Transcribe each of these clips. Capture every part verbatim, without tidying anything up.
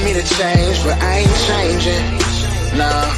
want me to change, but I ain't changing. Nah,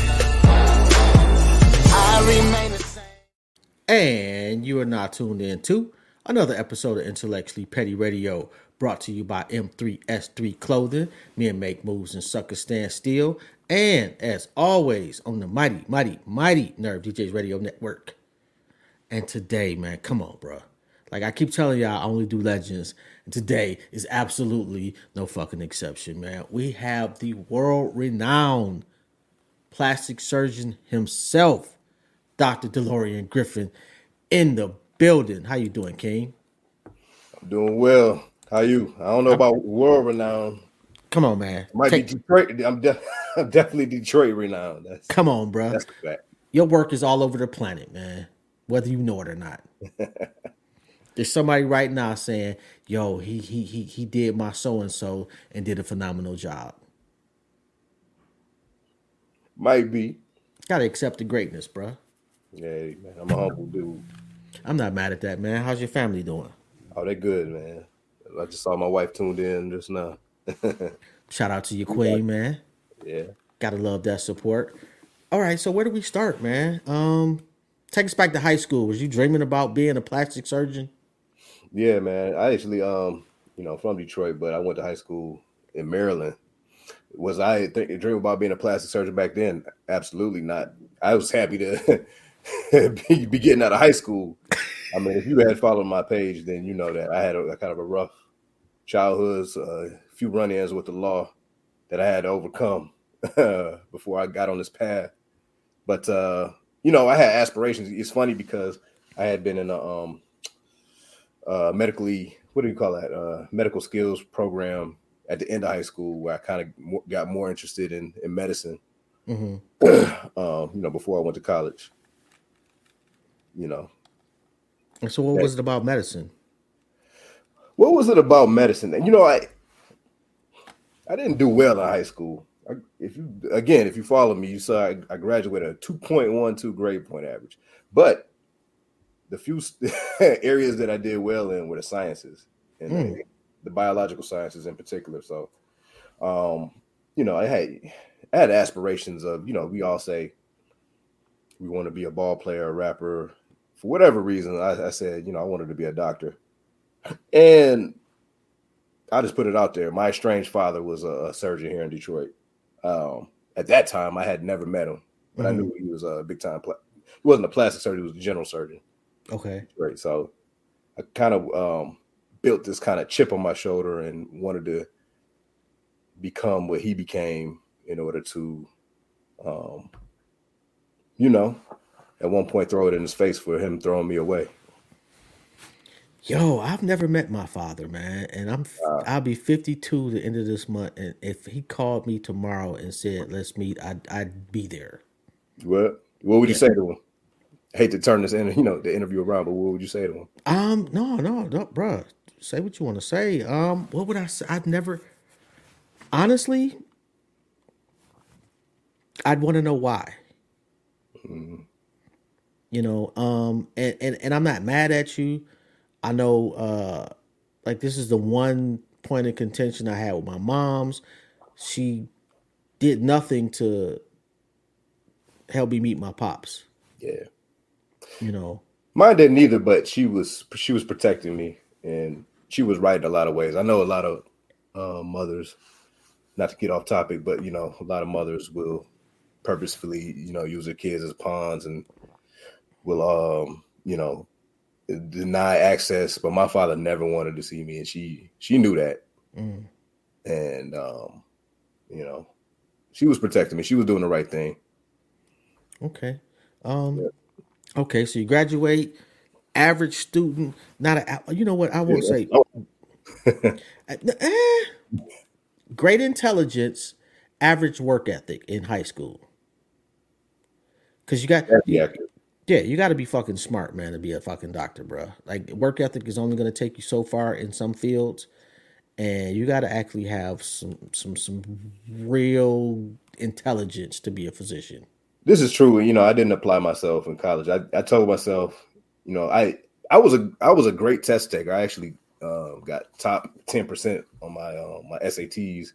I remain the same. And you are now tuned in to another episode of Intellectually Petty Radio, brought to you by M three S three Clothing. Men make moves and suckers stand still. And as always, on the mighty, mighty, mighty Nerve D Js Radio Network. And today, man, come on, bro. Like I keep telling y'all, I only do legends. And today is absolutely no fucking exception, man. We have the world-renowned plastic surgeon himself, Doctor DeLorean Griffin, in the building. How you doing, King? I'm doing well. How you? I don't know about world renowned. Come on, man. Might Take, be Detroit. I'm, de- I'm definitely Detroit renowned. That's, come on, bro. That's the fact. Your work is all over the planet, man, whether you know it or not. There's somebody right now saying, yo, he he he he did my so-and-so and did a phenomenal job. Might be. Gotta accept the greatness, bro. Yeah, man. I'm a humble dude. I'm not mad at that, man. How's your family doing? Oh, they good, man. I just saw my wife tuned in just now. Shout out to your queen, man. Yeah. Gotta love that support. All right, so where do we start, man? Um, take us back to high school. Was you dreaming about being a plastic surgeon? Yeah, man. I actually, um, you know, from Detroit, but I went to high school in Maryland. Was I think dream about being a plastic surgeon back then? Absolutely not. I was happy to be, be getting out of high school. I mean, if you had followed my page, then you know that I had a, a kind of a rough childhood, a uh, few run-ins with the law that I had to overcome before I got on this path. But uh, you know, I had aspirations. It's funny because I had been in a um, uh, medically, what do you call that? Uh, medical skills program at the end of high school, where I kind of got more interested in, in medicine. Mm-hmm. um, you know, before I went to college. You know. And so, what that, was it about medicine? What was it about medicine? And you know, I I didn't do well in high school. I, if you again, if you follow me, you saw I, I graduated a two point one two grade point average. But the few areas that I did well in were the sciences and mm. the, the biological sciences in particular. So, um, you know, I had I had aspirations of, you know, we all say we want to be a ball player, a rapper. For whatever reason, I, I said, you know, I wanted to be a doctor. And I just put it out there. My estranged father was a, a surgeon here in Detroit. Um, at that time, I had never met him, but mm-hmm. I knew he was a big time. Pla- he wasn't a plastic surgeon; he was a general surgeon. Okay, right. So I kind of um, built this kind of chip on my shoulder and wanted to become what he became in order to, um, you know, at one point throw it in his face for him throwing me away. Yo, I've never met my father, man, and I'm uh, I'll be fifty-two the end of this month, and if he called me tomorrow and said let's meet, I'd I'd be there. What What would yeah. you say to him? I hate to turn this in, you know, the interview around, but what would you say to him? Um, no, no, no, bro. Say what you want to say. Um, what would I say? I've never, honestly, I'd want to know why. Mm-hmm. You know, um, and, and and I'm not mad at you. I know, uh, like, this is the one point of contention I had with my mom's. She did nothing to help me meet my pops. Yeah. You know. Mine didn't either, but she was she was protecting me, and she was right in a lot of ways. I know a lot of uh, mothers, not to get off topic, but, you know, a lot of mothers will purposefully, you know, use their kids as pawns and will, um, you know, deny access, but my father never wanted to see me, and she she knew that. Mm. And um you know, she was protecting me. She was doing the right thing. Okay. Um yeah. Okay, so you graduate, average student, not a, you know what I won't yeah. say. Great intelligence, average work ethic in high school. Cuz you got yeah. Yeah, you got to be fucking smart, man, to be a fucking doctor, bro. Like, work ethic is only going to take you so far in some fields, and you got to actually have some some some real intelligence to be a physician. This is true. You know, I didn't apply myself in college. I, I told myself, you know, I I was a I was a great test taker. I actually uh, got top ten percent on my uh, my S A Ts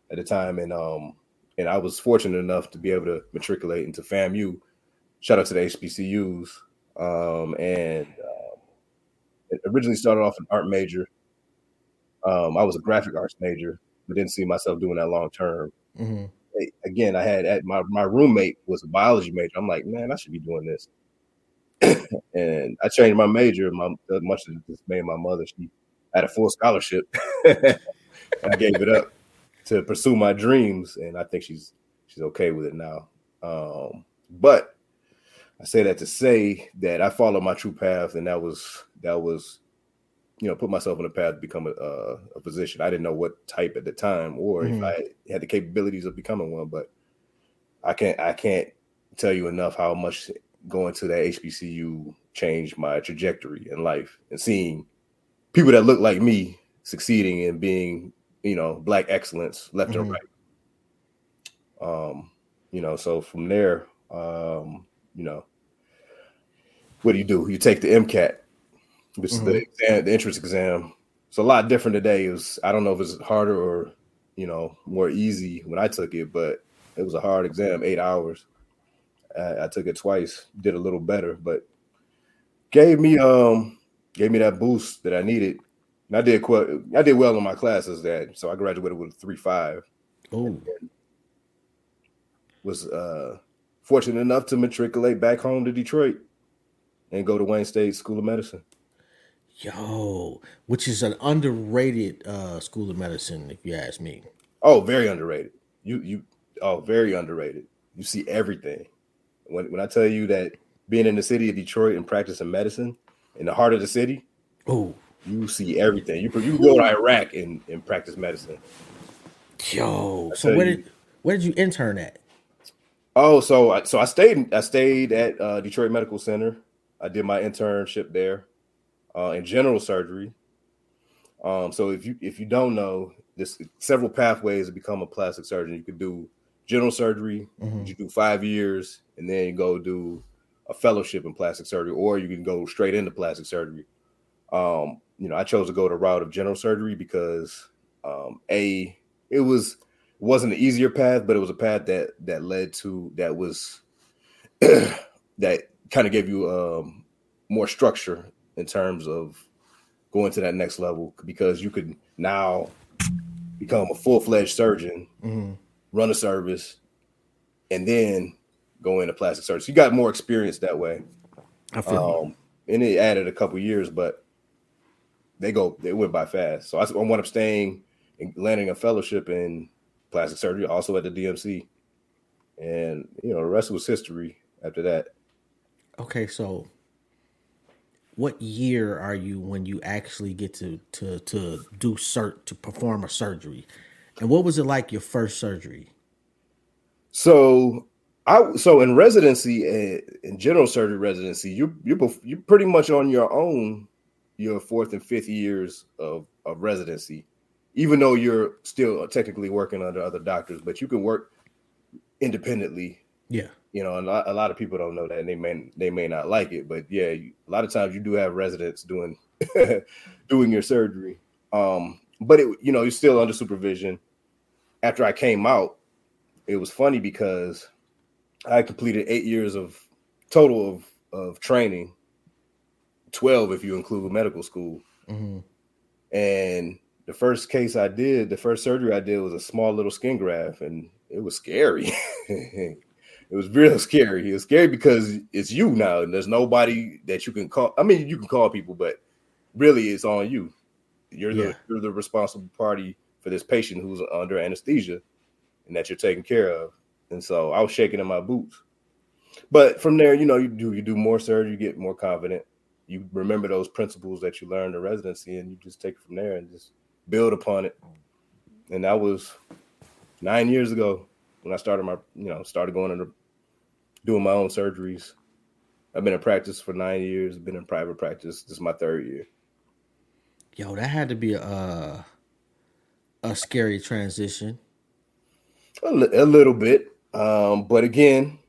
at the time, and um, and I was fortunate enough to be able to matriculate into FAMU. Shout out to the H B C Us, um, and um, it originally started off an art major. Um, I was a graphic arts major, but didn't see myself doing that long term. Mm-hmm. Again, I had at my my roommate was a biology major. I'm like, man, I should be doing this. And I changed my major. My much to the dismay of my mother, she had a full scholarship. I gave it up to pursue my dreams, and I think she's she's okay with it now. Um, but I say that to say that I followed my true path, and that was that was, you know, put myself on a path to become a, uh, a physician. I didn't know what type at the time, or mm-hmm. if I had the capabilities of becoming one. But I can't I can't tell you enough how much going to that H B C U changed my trajectory in life, and seeing people that look like me succeeding and being, you know, Black excellence left mm-hmm. and right. Um, you know, so from there, um, you know, what do you do? You take the MCAT, which mm-hmm. is the exam, the entrance exam. It's a lot different today. It was, I don't know if it's harder or, you know, more easy when I took it, but it was a hard exam, eight hours. I, I took it twice, did a little better, but gave me um gave me that boost that I needed. And I did quite, I did well in my classes that, so I graduated with a three five. Oh, was uh, fortunate enough to matriculate back home to Detroit and go to Wayne State School of Medicine. Yo, which is an underrated uh, school of medicine, if you ask me. Oh, very underrated. You you oh, very underrated. You see everything. When when I tell you that being in the city of Detroit and practicing medicine in the heart of the city, oh, you see everything. You you go to Iraq and, and practice medicine. Yo, so where did where did you intern at? Oh, so I, so I stayed I stayed at uh, Detroit Medical Center. I did my internship there uh, in general surgery. Um, so if you if you don't know, there's several pathways to become a plastic surgeon. You could do general surgery, mm-hmm. you do five years, and then you go do a fellowship in plastic surgery, or you can go straight into plastic surgery. Um, you know, I chose to go the route of general surgery because um, a it was it wasn't an easier path, but it was a path that that led to that was that kind of gave you um, more structure in terms of going to that next level, because you could now become a full-fledged surgeon, mm-hmm. run a service, and then go into plastic surgery. So you got more experience that way. I feel um, and it added a couple years, but they go they went by fast. So I, I wound up staying and landing a fellowship in plastic surgery, also at the D M C, and you know the rest was history after that. Okay, so what year are you when you actually get to to to do cert to perform a surgery, and what was it like your first surgery? So I so in residency, uh, in general surgery residency, you you you're pretty much on your own your fourth and fifth years of, of residency, even though you're still technically working under other doctors, but you can work independently. Yeah. You know, and a lot, a lot of people don't know that, and they may they may not like it, but yeah, you, a lot of times you do have residents doing doing your surgery. Um, but it, you know, you're still under supervision. After I came out, it was funny because I completed eight years of total of of training, twelve if you include medical school. Mm-hmm. And the first case I did, the first surgery I did was a small little skin graft, and it was scary. It was real scary. It was scary because it's you now, and there's nobody that you can call. I mean, you can call people, but really it's on you. You're the yeah. you're the responsible party for this patient who's under anesthesia and that you're taking care of. And so I was shaking in my boots. But from there, you know, you do you do more surgery, you get more confident. You remember those principles that you learned in residency, and you just take it from there and just build upon it. And that was nine years ago when I started my, you know, started going into doing my own surgeries. I've been in practice for nine years. I've been in private practice. This is my third year. Yo, that had to be a a scary transition. A, li- a little bit, um, but again,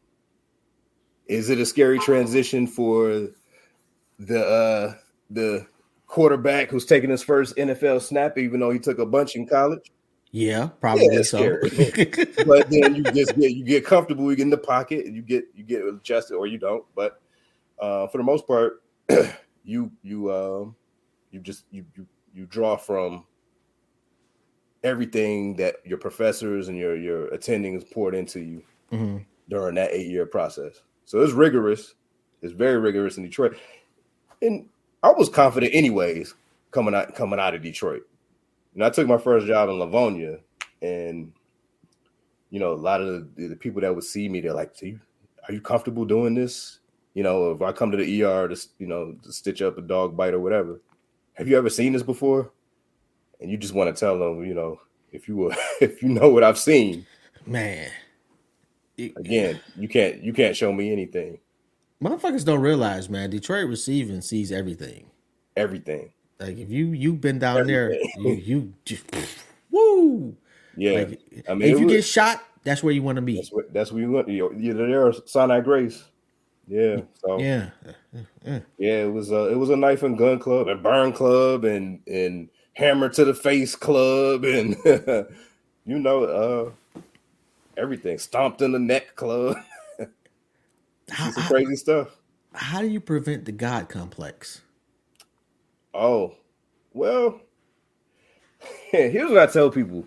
is it a scary transition for the uh, the quarterback who's taking his first N F L snap, even though he took a bunch in college? Yeah, Yeah, probably it's so. scary. But then you just get you get comfortable, you get in the pocket, and you get you get adjusted, or you don't. But uh, for the most part, you you um, you just you, you you draw from everything that your professors and your your attendings poured into you Mm-hmm. during that eight year process. So it's rigorous. It's very rigorous in Detroit, and I was confident anyways coming out coming out of Detroit. You know, I took my first job in Livonia, and you know, a lot of the, the people that would see me, they're like, "Are you, are you comfortable doing this?" You know, if I come to the E R to, you know, to stitch up a dog bite or whatever, have you ever seen this before? And you just want to tell them, you know, if you were, if you know what I've seen, Man, it, again, you can't, you can't show me anything, motherfuckers don't realize, man. Detroit receiving sees everything. everything, Like if you you've been down there, everything. you you just woo. Yeah, Like I mean, if it you was, get shot, that's where you want to be. that's what that's where you went. You know, there, Sinai Grace. Yeah, so Yeah, yeah. yeah, it was a it was a knife and gun club and burn club and and hammer to the face club and you know uh everything, stomped in the neck club. How, Some how, crazy stuff. how do you prevent the God complex? Oh, well, here's what I tell people.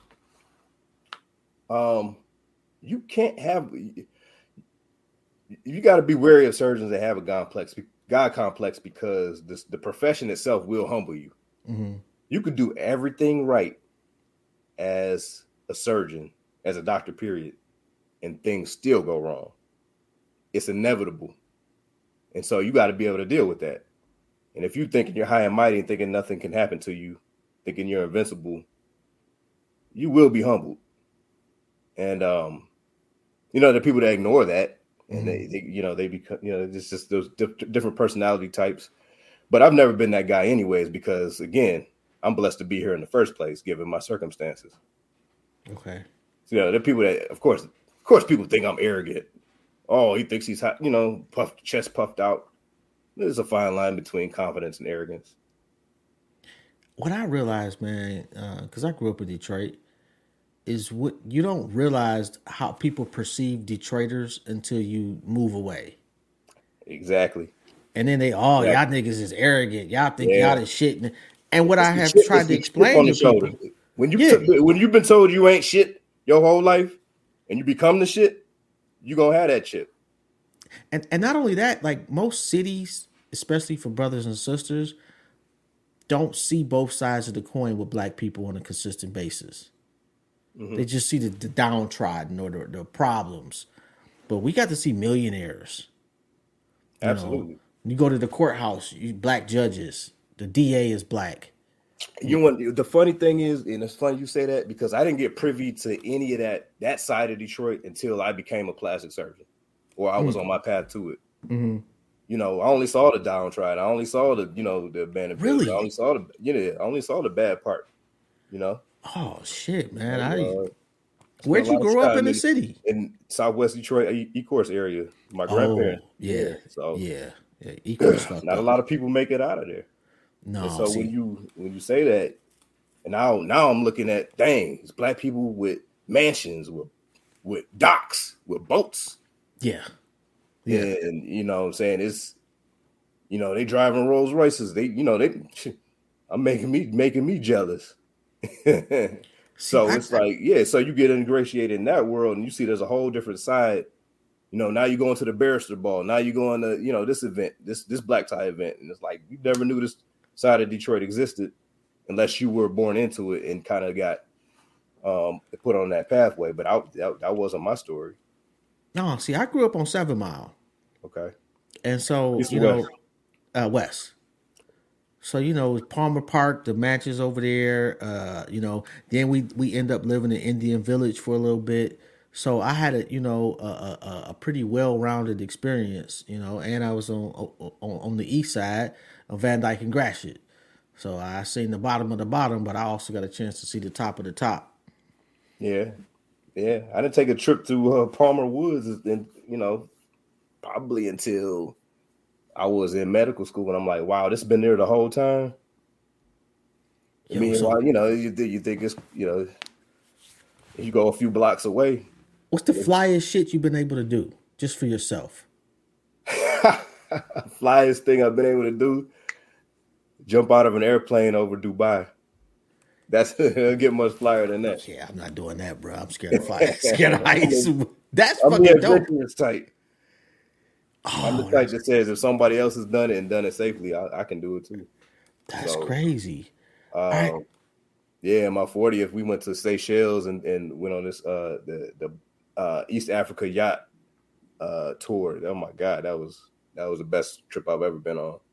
Um, you can't have you got to be wary of surgeons that have a God complex, God complex because this, the profession itself will humble you. Mm-hmm. You could do everything right as a surgeon, as a doctor, period, and things still go wrong. It's inevitable. And so you got to be able to deal with that. And if you're thinking you're high and mighty and thinking nothing can happen to you, thinking you're invincible, you will be humbled. And, um, you know, the people that ignore that, and they, they, you know, they become, you know, it's just those di- different personality types. But I've never been that guy anyways, because again, I'm blessed to be here in the first place, given my circumstances. Okay. So, you know, there are people that, of course, of course, people think I'm arrogant. Oh, he thinks he's hot, you know, puffed, chest puffed out. There's a fine line between confidence and arrogance. What I realized, man, because uh, I grew up in Detroit, is what you don't realize how people perceive Detroiters until you move away. Exactly. And then they, oh, exactly. y'all niggas is arrogant. Y'all think Yeah. y'all is shit. And what it's I have chip, tried to explain to people, when you yeah. t- when you've been told you ain't shit your whole life, and you become the shit, you gonna have that chip. And and not only that, like most cities, especially for brothers and sisters, don't see both sides of the coin with black people on a consistent basis. Mm-hmm. They just see the, the downtrodden or the, the problems. But we got to see millionaires. You Absolutely. know, you go to the courthouse, you black judges. The D A is black. You want the funny thing is, and it's funny you say that because I didn't get privy to any of that that side of Detroit until I became a plastic surgeon, or I was mm-hmm. on my path to it. Mm-hmm. You know, I only saw the downtrodden. I only saw the, you know, the abandoned. Really? Building. I only saw the, you know, I only saw the bad part. You know. Oh shit, man! And, I, uh, where'd you grow up in the in, city? In Southwest Detroit, E-Course area. My grandparents. Oh, yeah, yeah. So yeah, yeah. E-Course not up. A lot of people make it out of there. No. And so see. when you when you say that, and now now I'm looking at dang, it's black people with mansions, with with docks, with boats. Yeah. Yeah. And you know what I'm saying, it's, you know, they driving Rolls Royces. They, you know, they I'm making me making me jealous. So see, it's I, like, yeah, so you get ingratiated in that world and you see there's a whole different side. You know, now you're going to the Barrister Ball. Now you're going to, you know, this event, this this black tie event. And it's like, you never knew this side of Detroit existed unless you were born into it and kind of got um, put on that pathway. But I, that, that wasn't my story. No, see, I grew up on Seven Mile. Okay. And so, East you West. know, uh, West. So, you know, Palmer Park, the matches over there, uh, you know, then we, we end up living in Indian Village for a little bit. So I had a, you know, a, a, a pretty well-rounded experience, you know, and I was on, on on the east side of Van Dyke and Gratiot. So I seen the bottom of the bottom, but I also got a chance to see the top of the top. Yeah. Yeah. I didn't take a trip to uh, Palmer Woods, and, you know, probably until I was in medical school, and I'm like, wow, this has been there the whole time. I mean, so, you know, you, you think it's, you know, You go a few blocks away. What's the flyest shit you've been able to do just for yourself? Flyest thing I've been able to do: jump out of an airplane over Dubai. That's get much flyer than that. Yeah, I'm not doing that, bro. I'm scared of flying. Scared of heights. That's I'm fucking dope. Tight. Oh, I'm the type that says if somebody else has done it and done it safely, I, I can do it too. That's so, crazy. Um, right. Yeah, my fortieth, we went to Seychelles and, and went on this uh the the uh, East Africa yacht uh, tour. Oh my god, that was that was the best trip I've ever been on.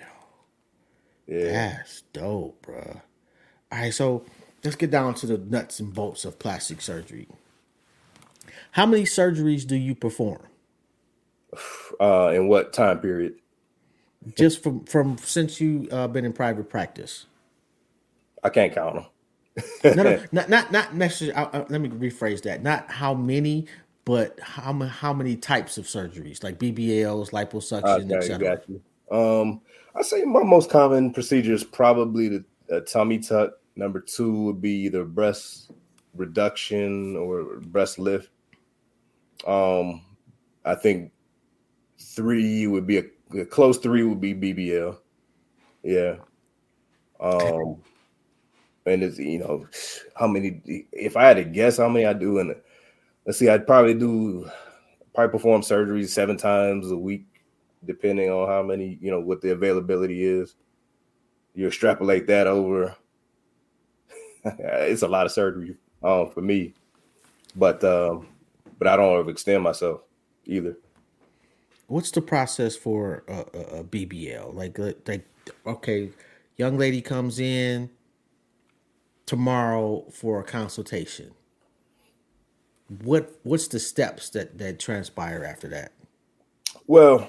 Yeah, that's dope, bro. All right, so let's get down to the nuts and bolts of plastic surgery. How many surgeries do you perform? Uh, in what time period? Just from from since you uh, been in private practice. I can't count them. no, no, not not not necessarily. Uh, uh, let me rephrase that. Not how many, but how how many types of surgeries, like B B Ls, liposuction, okay, et cetera. Got you. Um, I say my most common procedure is probably the uh, tummy tuck. Number two would be either breast reduction or breast lift. Um, I think three would be a, a close three would be B B L. Yeah. Um, and it's, you know, how many, if I had to guess how many I do in it, let's see, I'd probably do, probably perform surgeries seven times a week, depending on how many, you know, what the availability is. You extrapolate that over, it's a lot of surgery um, for me, but, um, but I don't overextend myself either. What's the process for a, a, a B B L? Like, like, okay, young lady comes in tomorrow for a consultation. What what's the steps that, that transpire after that? Well,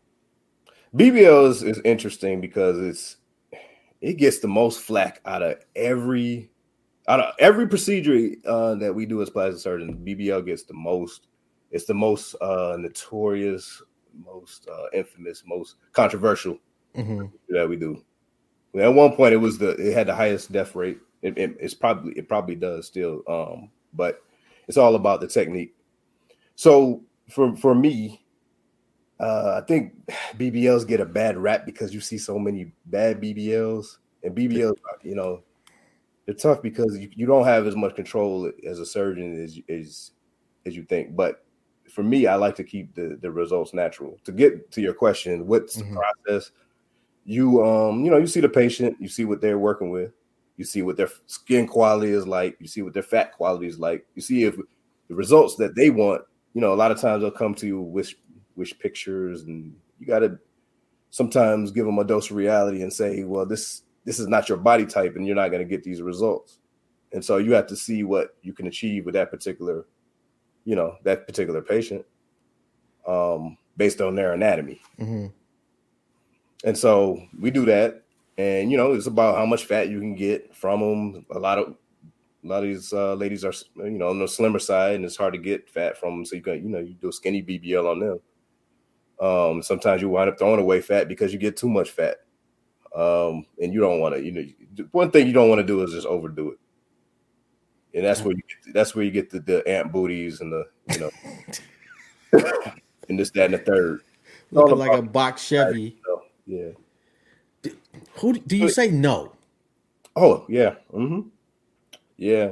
B B L is, is interesting because it's it gets the most flack out of every out of every procedure uh, that we do as plastic surgeons. B B L gets the most. It's the most uh, notorious, most uh, infamous, most controversial mm-hmm. that we do. At one point, it was the it had the highest death rate. It, it, it's probably it probably does still, um, but it's all about the technique. So for for me, uh, I think B B Ls get a bad rap because you see so many bad B B Ls, and B B Ls, you know, they're tough because you, you don't have as much control as a surgeon as as as you think. But for me, I like to keep the the results natural. To get to your question, what's mm-hmm. the process? You um you know you see the patient, you see what they're working with, you see what their skin quality is like, you see what their fat quality is like, you see if the results that they want. You know, a lot of times they'll come to you with wish pictures, and you got to sometimes give them a dose of reality and say, well, this this is not your body type, and you're not going to get these results. And so you have to see what you can achieve with that particular, you know, that particular patient, um, based on their anatomy. Mm-hmm. And so we do that, and you know, it's about how much fat you can get from them. A lot of a lot of these uh, ladies are, you know, on the slimmer side, and it's hard to get fat from them. So you can, you know, you do a skinny B B L on them. Um, sometimes you wind up throwing away fat because you get too much fat, um, and you don't want to. You know, one thing you don't want to do is just overdo it, and that's where you get, that's where you get the, the ant booties and the, you know, and this, that, and the third. Looking like a box Chevy. You know? Yeah. Do, who do you say no? Oh yeah, mm-hmm. yeah.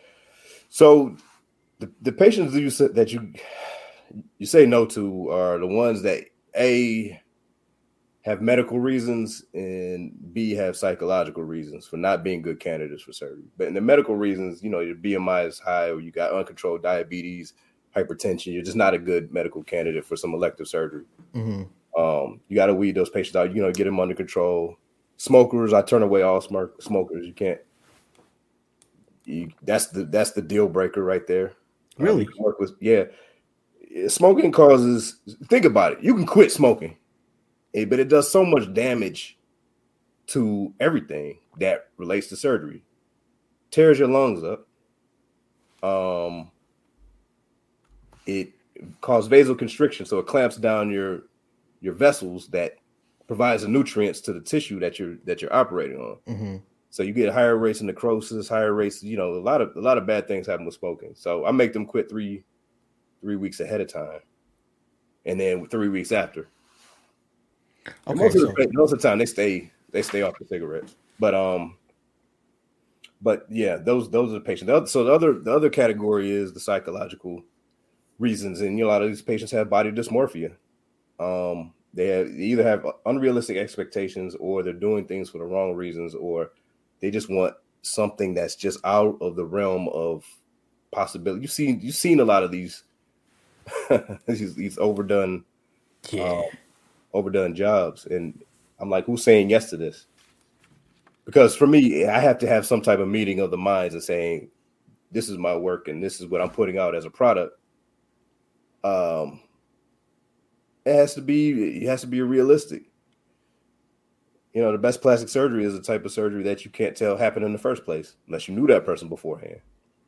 So the the patients you say, that you you say no to are the ones that A, have medical reasons, and B, have psychological reasons for not being good candidates for surgery. But in the medical reasons, you know, your B M I is high, or you got uncontrolled diabetes, hypertension, you're just not a good medical candidate for some elective surgery. Mm-hmm. Um, you got to weed those patients out, you know, get them under control. Smokers, I turn away all smoke, smokers. You can't, you, that's the, that's the deal breaker right there. Really? Um, work with, yeah. Smoking causes, think about it. You can quit smoking, but it does so much damage to everything that relates to surgery. Tears your lungs up. Um, it causes vasoconstriction, so it clamps down your your vessels that provides the nutrients to the tissue that you're that you're operating on. Mm-hmm. So you get higher rates of necrosis, higher rates. You know, a lot of a lot of bad things happen with smoking. So I make them quit three three weeks ahead of time, and then three weeks after. Okay, most of, the, most of the time they stay they stay off the cigarettes, but um, but yeah, those those are the patients. The other, so the other the other category is the psychological reasons, and you know, a lot of these patients have body dysmorphia. Um, they, have, they either have unrealistic expectations, or they're doing things for the wrong reasons, or they just want something that's just out of the realm of possibility. You've seen you've seen a lot of these these, these overdone, yeah. um, overdone jobs, and I'm like, who's saying yes to this? Because for me, I have to have some type of meeting of the minds and saying, this is my work and this is what I'm putting out as a product. Um, it has to be, it has to be realistic. You know, the best plastic surgery is a type of surgery that you can't tell happened in the first place unless you knew that person beforehand.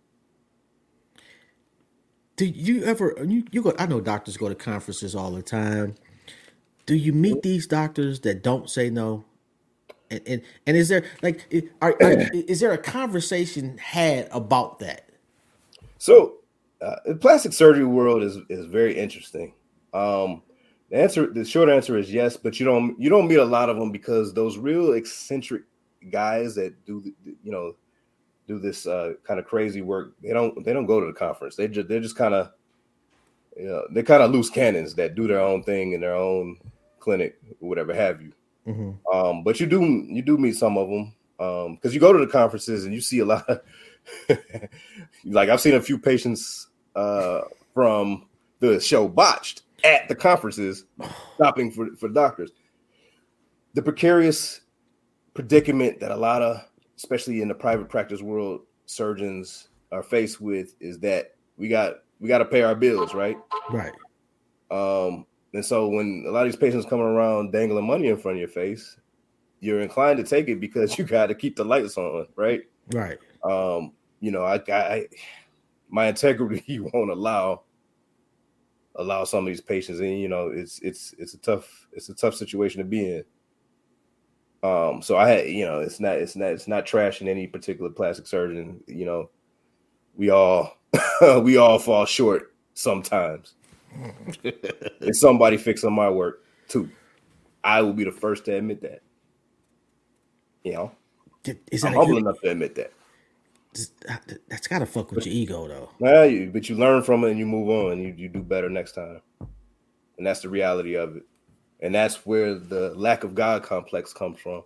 Do you ever, you, you go, I know doctors go to conferences all the time. Do you meet these doctors that don't say no? And and, and is there like are, are, is there a conversation had about that? So, uh, the plastic surgery world is is very interesting. Um, the answer, the short answer is yes, but you don't you don't meet a lot of them because those real eccentric guys that do you know do this uh, kind of crazy work, they don't they don't go to the conference. They just they're just kind of you know they're kind of loose cannons that do their own thing in their own clinic, or whatever have you. Mm-hmm. Um, but you do you do meet some of them because um, you go to the conferences and you see a lot of like I've seen a few patients uh, from the show Botched at the conferences stopping for, for doctors. The precarious predicament that a lot of, especially in the private practice world, surgeons are faced with is that we got we got to pay our bills, right? Right. Um, And so when a lot of these patients come around dangling money in front of your face, you're inclined to take it because you got to keep the lights on, right? Right. Um, you know, I, I, my integrity won't allow allow some of these patients, and you know, it's it's it's a tough it's a tough situation to be in. Um, so I had, you know, it's not it's not it's not trashing any particular plastic surgeon. You know, we all we all fall short sometimes. If somebody fixing my work too, I will be the first to admit that. You know, Is I'm humble enough to admit that. That's gotta fuck with but, your ego, though. Well, you, but you learn from it and you move on. You you do better next time, and that's the reality of it. And that's where the lack of God complex comes from.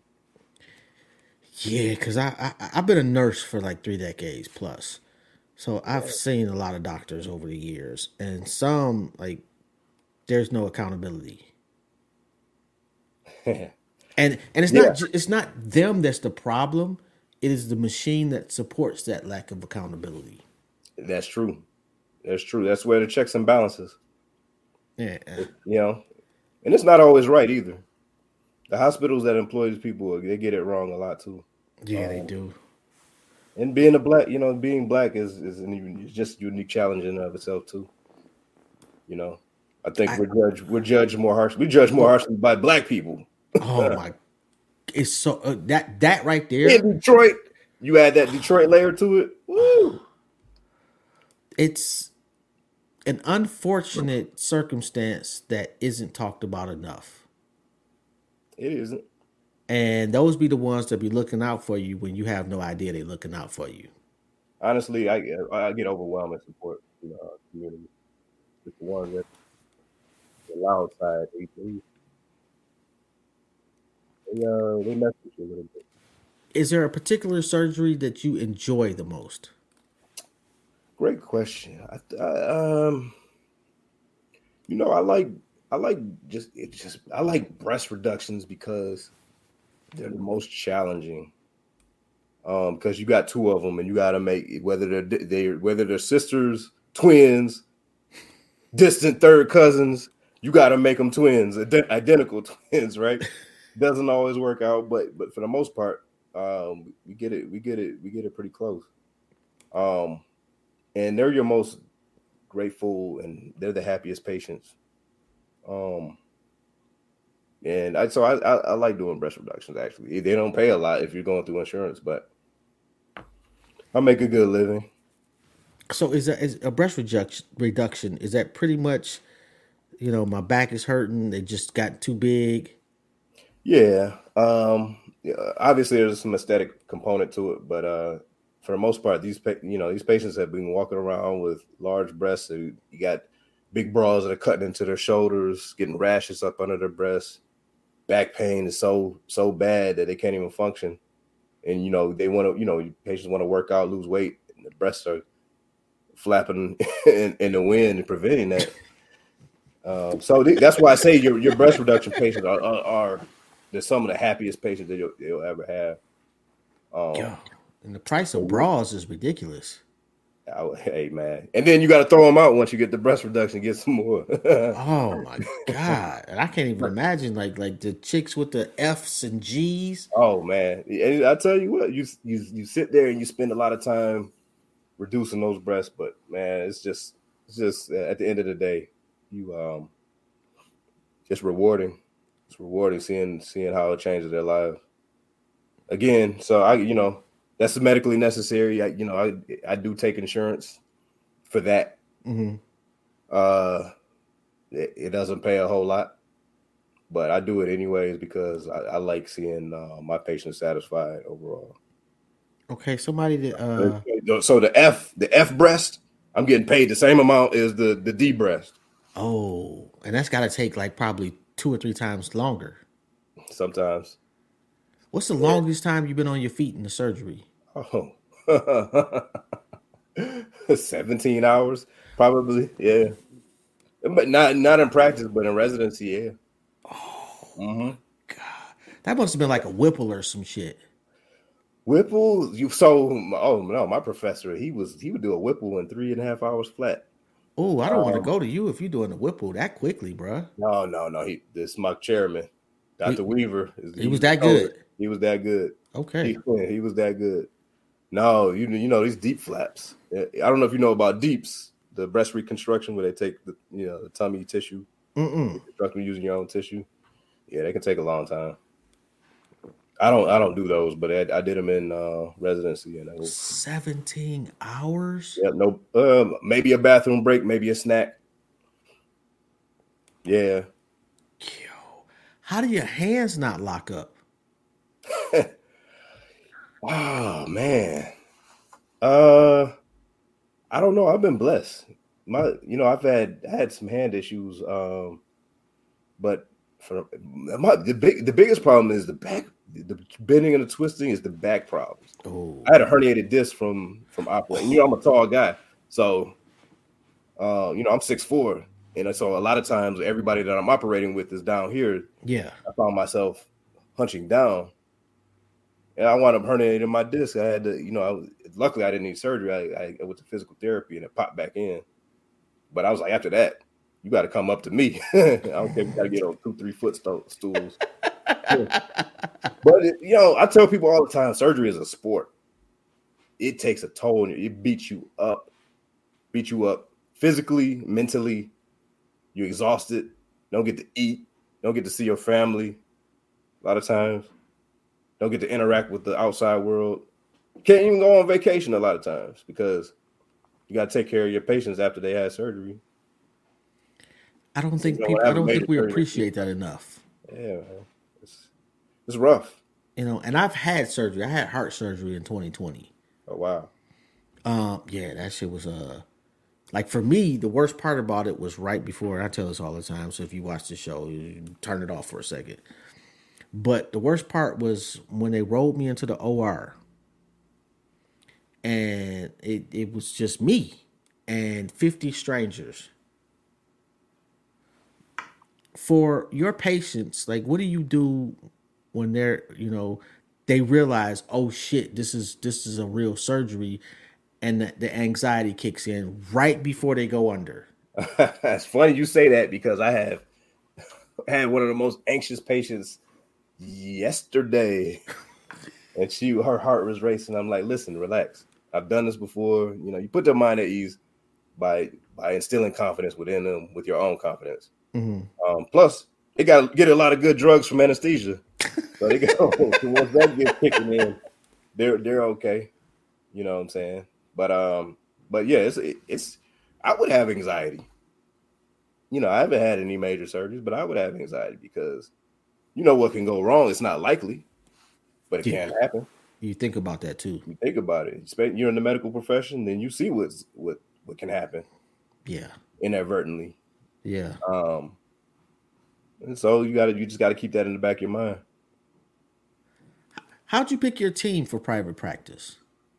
Yeah, because I, I I've been a nurse for like three decades plus. So I've seen a lot of doctors over the years, and some like there's no accountability, and and it's yeah. not it's not them that's the problem. It is the machine that supports that lack of accountability. That's true. That's true. That's where the checks and balances. Yeah, you know, and it's not always right either. The hospitals that employ these people, they get it wrong a lot too. Yeah, um, they do. And being a black, you know, being black is is an, just a unique challenge in and of itself too. You know, I think I, we're judged we're judged more harshly. We judge more harshly by black people. Oh my, it's so uh, that that right there. In Detroit, you add that Detroit layer to it. Woo! It's an unfortunate circumstance that isn't talked about enough. It isn't. And those be the ones that be looking out for you when you have no idea they're looking out for you. Honestly, I get I get overwhelming support from the community. It's the ones that the loud side, they they, they uh they mess with you a little bit. Is there a particular surgery that you enjoy the most? Great question. I, I, um, you know, I like I like just it just I like breast reductions because they're the most challenging. Um, because you got two of them, and you got to make whether they're they whether they're sisters, twins, distant third cousins. You got to make them twins, ident- identical twins, right? Doesn't always work out, but but for the most part, um, we get it, we get it, we get it pretty close. Um, and they're your most grateful, and they're the happiest patients. Um. And I so I, I I like doing breast reductions. Actually, they don't pay a lot if you're going through insurance, but I make a good living. So is that is a breast reduction? Reduction is that pretty much? You know, my back is hurting. It just got too big. Yeah. Um. Yeah, obviously, there's some aesthetic component to it, but uh, for the most part, these pa- you know these patients have been walking around with large breasts. So you got big bras that are cutting into their shoulders, getting rashes up under their breasts. Back pain is so so bad that they can't even function. And you know they want to, you know, patients want to work out, lose weight, and the breasts are flapping in, in the wind and preventing that. Um, so th- that's why I say your your breast reduction patients are are, are they're some of the happiest patients that you'll, you'll ever have. Um, Yo, and the price of bras is ridiculous. I, hey man, and then you got to throw them out once you get the breast reduction, get some more. Oh my god, and I can't even imagine like like the chicks with the F's and G's. Oh man, and I tell you what, you you you sit there and you spend a lot of time reducing those breasts, but man, it's just it's just uh, at the end of the day, you um, it's rewarding. It's rewarding seeing seeing how it changes their lives. Again, so I you know that's medically necessary. I you know I I do take insurance for that. Mm-hmm. Uh, it, it doesn't pay a whole lot, but I do it anyways because I, I like seeing uh, my patients satisfied overall. Okay, somebody that uh So the F the F breast, I'm getting paid the same amount as the the D breast. oh, and that's got to take like probably two or three times longer. Sometimes. What's the longest time you've been on your feet in the surgery? Oh, seventeen hours probably. Yeah, but not not in practice, but in residency. Yeah. Oh Mm-hmm. god, that must have been like a Whipple or some shit. Whipple, you so oh no, my professor he was he would do a Whipple in three and a half hours flat. Oh, I don't want to Um, go to you if you're doing a Whipple that quickly, bruh. no, no, no. He this my chairman, Doctor He, Weaver. Is, he was he's that good. He was that good. Okay. He, he was that good. No, you you know these deep flaps. I don't know if you know about deeps, the breast reconstruction where they take the you know the tummy tissue, Mm-mm. reconstruct using your own tissue. Yeah, they can take a long time. I don't I don't do those, but I, I did them in uh, residency, and I was seventeen hours? yeah no um, maybe a bathroom break, maybe a snack. Yeah. Yo, how do your hands not lock up? Oh man. Uh, I don't know. I've been blessed. My, you know, I've had had some hand issues. Um, but for my the big the biggest problem is the back, the bending and the twisting is the back problems. Oh, I had a herniated disc from from operating. You know, I'm a tall guy, so uh, you know, I'm six foot four, and so a lot of times everybody that I'm operating with is down here. yeah. I found myself hunching down. And I wound up herniating my disc. I had to, you know, I was, luckily I didn't need surgery. I, I went to physical therapy and it popped back in. But I was like, after that, you got to come up to me. I don't care if you got to get on two, three foot st- stools. Yeah. But, it, you know, I tell people all the time, surgery is a sport. It takes a toll on you. It beats you up, beats you up physically, mentally. You're exhausted. Don't get to eat. Don't get to see your family a lot of times. Don't get to interact with the outside world. Can't even go on vacation a lot of times because you got to take care of your patients after they had surgery. I don't think people. I don't think we appreciate that enough. Yeah, man. It's it's rough. You know, and I've had surgery. I had heart surgery in twenty twenty. Oh wow. Um, yeah, that shit was uh, like for me, the worst part about it was right before. I tell this all the time. So if you watch the show, you turn it off for a second. But the worst part was when they rolled me into the O R, and it, it was just me and fifty strangers. For your patients, like, what do you do when they're, you know, they realize, oh shit, this is this is a real surgery, and the, the anxiety kicks in right before they go under? It's funny you say that because I have had one of the most anxious patients yesterday, and she her heart was racing. I'm like, listen, relax. I've done this before. You know, you put their mind at ease by by instilling confidence within them with your own confidence. Mm-hmm. Um, plus, they got to get a lot of good drugs from anesthesia. So they go once that gets kicking in, they're they're okay. You know what I'm saying? But um, but yeah, it's it's I would have anxiety. You know, I haven't had any major surgeries, but I would have anxiety because you know what can go wrong. It's not likely, but it Yeah. can happen. You think about that too. You think about it. You're in the medical profession, then you see what's what what can happen. Yeah. Inadvertently. Yeah. Um. And so you got to you just got to keep that in the back of your mind. How'd you pick your team for private practice?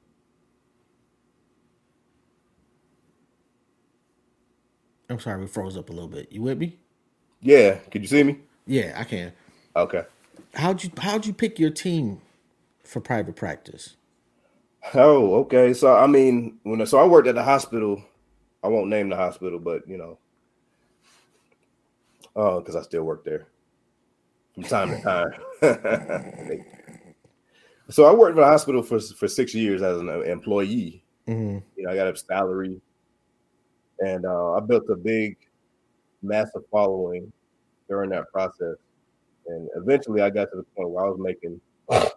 I'm sorry, we froze up a little bit. You with me? Yeah. Could you see me? Yeah, I can. Okay. How'd you how'd you pick your team for private practice? Oh, okay. So I mean, when so I worked at the hospital. I won't name the hospital, but you know, oh, uh, because I still work there from time to time. So I worked for the hospital for for six years as an employee. Mm-hmm. You know, I got a salary, and uh, I built a big, massive following during that process. And eventually, I got to the point where I was making the,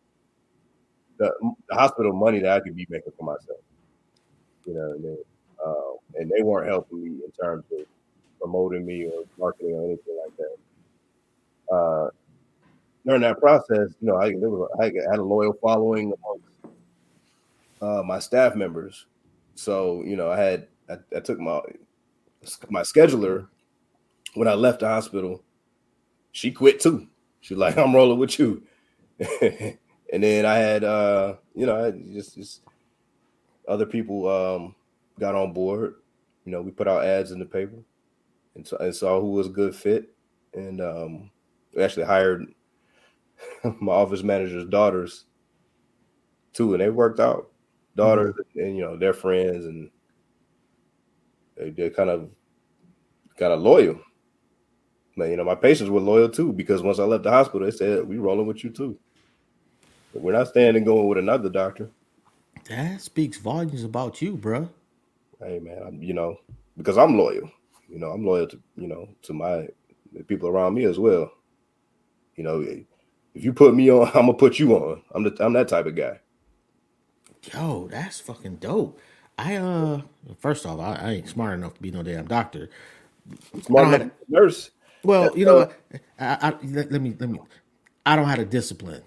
the hospital money that I could be making for myself. You know what I mean? Uh, and they weren't helping me in terms of promoting me or marketing or anything like that. Uh, during that process, you know, I, there was a, I had a loyal following amongst uh, my staff members. So, you know, I had I, I took my my scheduler when I left the hospital. She quit too. She's like, I'm rolling with you. And then I had, uh, you know, I just, just other people um, got on board. You know, we put out ads in the paper and, so, and saw who was a good fit. And um, we actually hired my office manager's daughters too, and they worked out. Daughters mm-hmm. and, you know, they're friends, and they, they're kind of kind of loyal. But, you know, my patients were loyal too, because once I left the hospital, they said, we rolling with you too. But we're not staying and going with another doctor. That speaks volumes about you, bro. Hey, man, I'm, you know, because I'm loyal. You know, I'm loyal to, you know, to my the people around me as well. You know, if you put me on, I'm going to put you on. I'm the, I'm that type of guy. Yo, that's fucking dope. I, uh, first off, I, I ain't smart enough to be no damn doctor. Smart enough nurse. Well, That's you know uh, what? I, I, let, let me, let me, I don't have a discipline.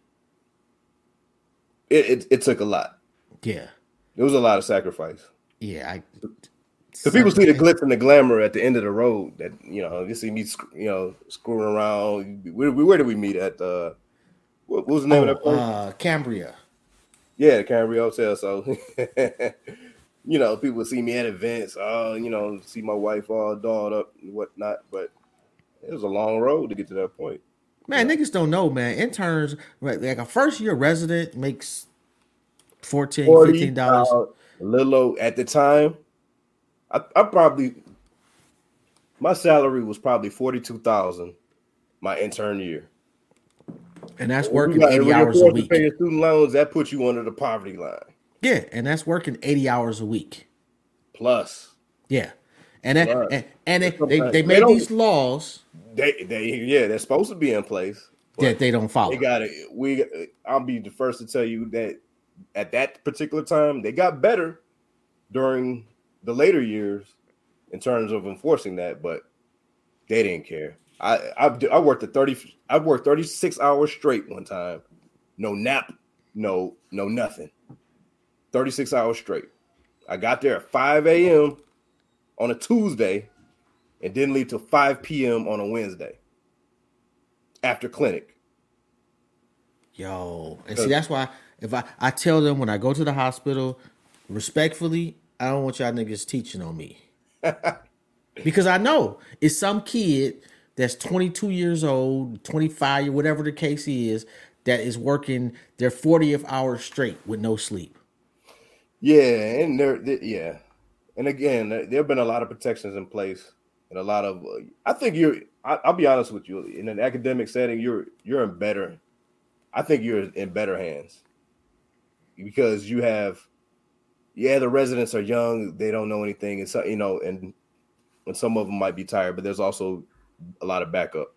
It, it it took a lot. Yeah. There was a lot of sacrifice. Yeah. I, so people see the glitz and the glamour at the end of the road that, you know, you see me, you know, screwing around. Where, where did we meet at? Uh, what, what was the name oh, of that place? Uh, Cambria. Yeah, the Cambria Hotel. So, you know, people see me at events. Oh, uh, you know, see my wife all dolled up and whatnot. But it was a long road to get to that point. Man, yeah. Niggas don't know, man. Interns, right, like a first year resident makes fourteen dollars, fifteen dollars. Uh, a little low at the time. I, I probably, my salary was probably forty-two thousand dollars my intern year. And that's working got, eighty hours a week. Pay your student loans, that puts you under the poverty line. Yeah, and that's working eighty hours a week. Plus. Yeah. And that, and, and they, they, they made they these laws. They they yeah, they're supposed to be in place. That they don't follow. They got it. We I'll be the first to tell you that at that particular time, they got better during the later years in terms of enforcing that, but they didn't care. I I, I worked at thirty. I worked thirty-six hours straight one time, no nap, no no nothing. thirty-six hours straight. I got there at five a.m. on a Tuesday, and didn't leave till five p.m. on a Wednesday after clinic. Yo, and see that's why if I I tell them when I go to the hospital, respectfully, I don't want y'all niggas teaching on me. Because I know it's some kid that's twenty-two years old, twenty-five, whatever the case is, that is working their fortieth hour straight with no sleep. Yeah, and there, yeah, and again, there have been a lot of protections in place, and a lot of. Uh, I think you're. I, I'll be honest with you. In an academic setting, you're you're in better. I think you're in better hands because you have. Yeah, the residents are young; they don't know anything, and so you know, and and some of them might be tired, but there's also a lot of backup.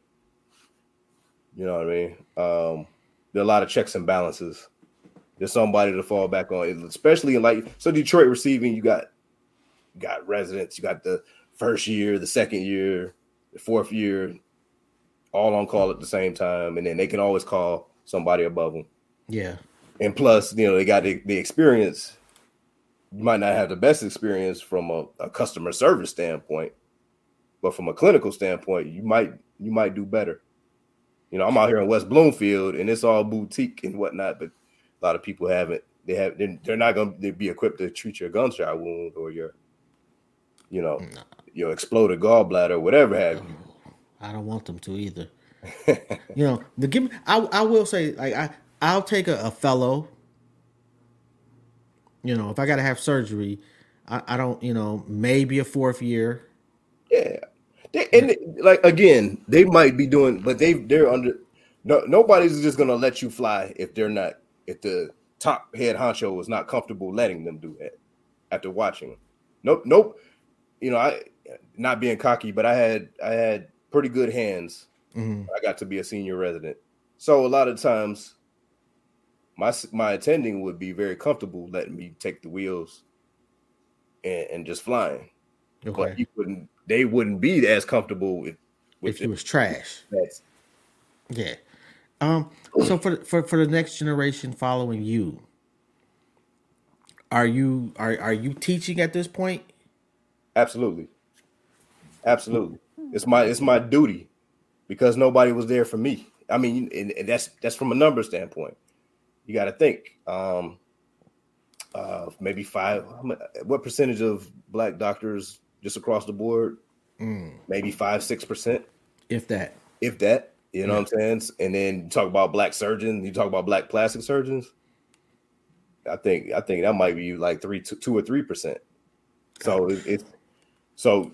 You know what I mean? Um, there are a lot of checks and balances. There's somebody to fall back on, especially in like so Detroit receiving. You got you got residents. You got the first year, the second year, the fourth year, all on call at the same time, and then they can always call somebody above them. Yeah. And plus, you know, they got the, the experience. You might not have the best experience from a, a customer service standpoint, but from a clinical standpoint, you might you might do better. You know, I'm out here in West Bloomfield, and it's all boutique and whatnot, but a lot of people haven't. They have. They're not going to be equipped to treat your gunshot wound or your, you know, no. your exploded gallbladder, or whatever have you. I don't want them to either. You know, the give me. I I will say, like I I'll take a, a fellow. You know, if I got to have surgery, I, I don't. You know, maybe a fourth year. Yeah. They, and like again, they might be doing, but they they're under. No, nobody's just gonna let you fly if they're not. If the top head honcho is not comfortable letting them do that after watching them. Nope, nope. You know, I not being cocky, but I had I had pretty good hands. Mm-hmm. I got to be a senior resident, so a lot of times, my my attending would be very comfortable letting me take the wheels and, and just flying. Okay. But he wouldn't. They wouldn't be as comfortable with, with if it was trash. That's, yeah. Um. So for for for the next generation following you, are you are are you teaching at this point? Absolutely. Absolutely. It's my it's my duty because nobody was there for me. I mean, and, and that's that's from a number standpoint. You got to think. Um. Uh. Maybe five. What percentage of Black doctors? Just across the board, mm. maybe five, six percent, if that, if that, you know yeah. what I'm saying. And then you talk about Black surgeons, you talk about Black plastic surgeons. I think, I think that might be like three, two, two or three percent. So it's it, so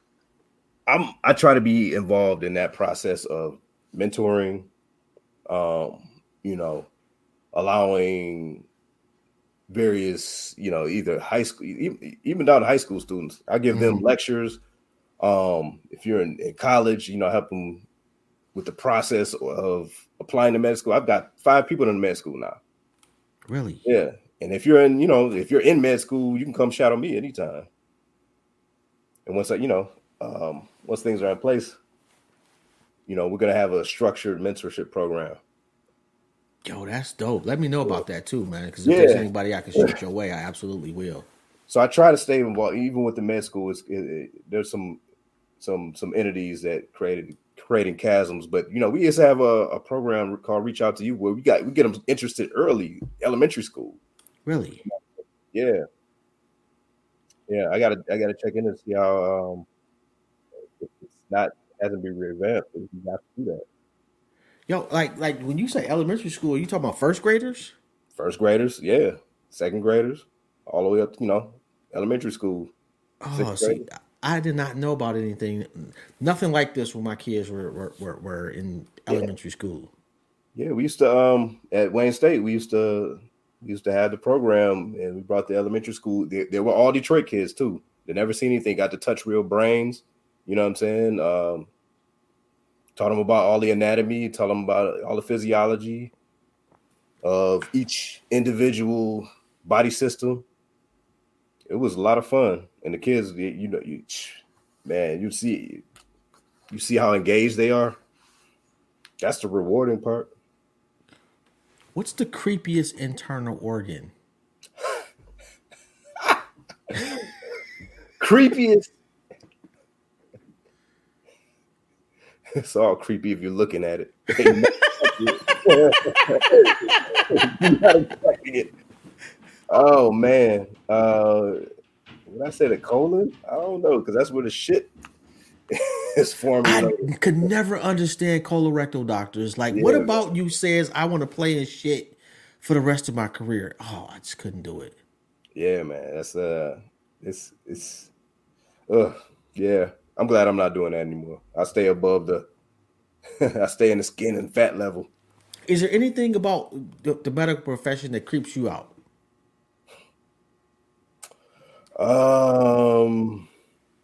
I'm I try to be involved in that process of mentoring, um, you know, allowing. Various, you know, either high school, even, even down to high school students. I give them mm-hmm. lectures. Um, if you're in, in college, you know, help them with the process of applying to med school. I've got five people in med school now. Really? Yeah. And if you're in, you know, if you're in med school, you can come shadow me anytime. And once I, you know, um, once things are in place, you know, we're gonna have a structured mentorship program. Yo, that's dope. Let me know about that too, man. Because if yeah. there's anybody I can shoot your way, I absolutely will. So I try to stay involved, even with the med school. It's, it, it, there's some some some entities that created creating chasms, but you know, we used to have a, a program called Reach Out to You, where we got we get them interested early, elementary school. Really? Yeah, yeah. I gotta I gotta check in and see how um, it's not hasn't been revamped. You have to do that. Yo, like, like when you say elementary school, are you talking about first graders? First graders, yeah. Second graders, all the way up to, you know, elementary school. Oh, see, I did not know about anything, nothing like this when my kids were were, were, were in elementary yeah. school. Yeah, we used to, um, at Wayne State, we used to, we used to have the program, and we brought the elementary school. They, they were all Detroit kids, too. They never seen anything, got to touch real brains, you know what I'm saying? Um, Taught them about all the anatomy, taught them about all the physiology of each individual body system. It was a lot of fun. And the kids, you know, you, man, you see, you see how engaged they are. That's the rewarding part. What's the creepiest internal organ? Creepiest. It's all creepy if you're looking at it. Oh man, uh, would I say the colon? I don't know, because that's where the shit is forming. I could never understand colorectal doctors. Like, yeah. What about you says I want to play in shit for the rest of my career? Oh, I just couldn't do it. Yeah, man, that's uh, it's it's, uh, yeah. I'm glad I'm not doing that anymore. I stay above the, I stay in the skin and fat level. Is there anything about the, the medical profession that creeps you out? Um,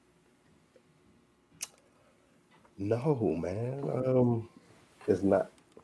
no, man. Um, it's not.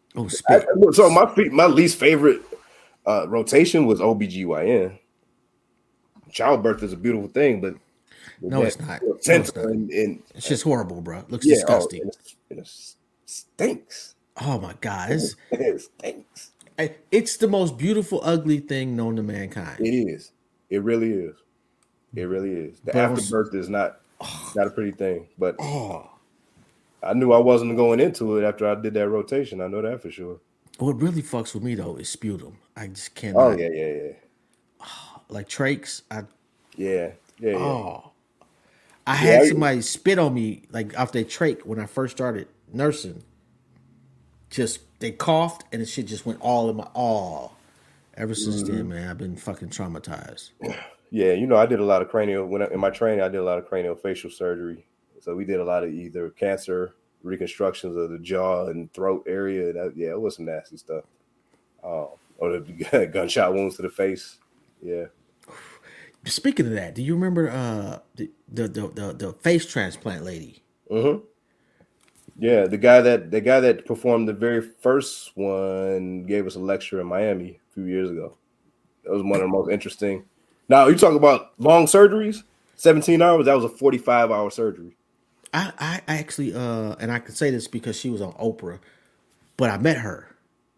Oh, I, spit. so my fe- my least favorite uh, rotation was O B G Y N. Childbirth is a beautiful thing, but with No, that it's not. No, placenta it's not. and, and It's just horrible, bro. Looks yeah, oh, disgusting. and it, and it stinks. Oh my god, it's It stinks. it's the most beautiful, ugly thing known to mankind. It is. It really is. It really is. The But on, afterbirth is not not a pretty thing. But oh, I knew I wasn't going into it after I did that rotation. I know that for sure. what really fucks with me though is sputum. I just Oh cannot yeah, yeah, yeah, like trachs. I yeah, yeah, yeah. oh, I Yeah, had I- somebody spit on me like off their trach when I first started nursing. Just they coughed and the shit just went all in my all. Ever since then, man, I've been fucking traumatized. Yeah, you know, I did a lot of cranial when I, in my training. I did a lot of cranial facial surgery. So we did a lot of either cancer reconstructions of the jaw and throat area. That, yeah, it was some nasty stuff. Um, or the gunshot wounds to the face. Yeah. Speaking of that, do you remember uh, the, the the the the face transplant lady? Mm-hmm. Yeah, the guy that the guy that performed the very first one gave us a lecture in Miami a few years ago. That was one of the most interesting. Now you talk about long surgeries, seventeen hours. That was a forty-five hour surgery. I, I I actually uh, and I can say this because she was on Oprah, but I met her.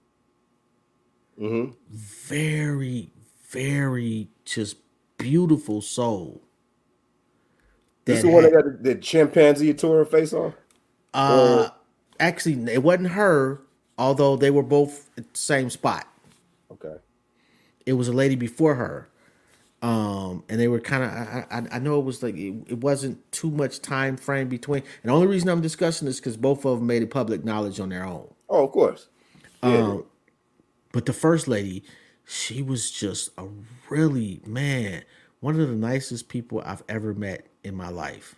Mm-hmm. Very, very just beautiful soul. This is That the one that had- got the, the chimpanzee tore her face off. uh, actually, it wasn't her, although they were both at the same spot. Okay. It was a lady before her. Um, and they were kind of, I, I, I know it was like, it, it wasn't too much time frame between. And the only reason I'm discussing this because both of them made it public knowledge on their own. Oh, of course. Yeah. Um, but the first lady, she was just a really, man, one of the nicest people I've ever met in my life.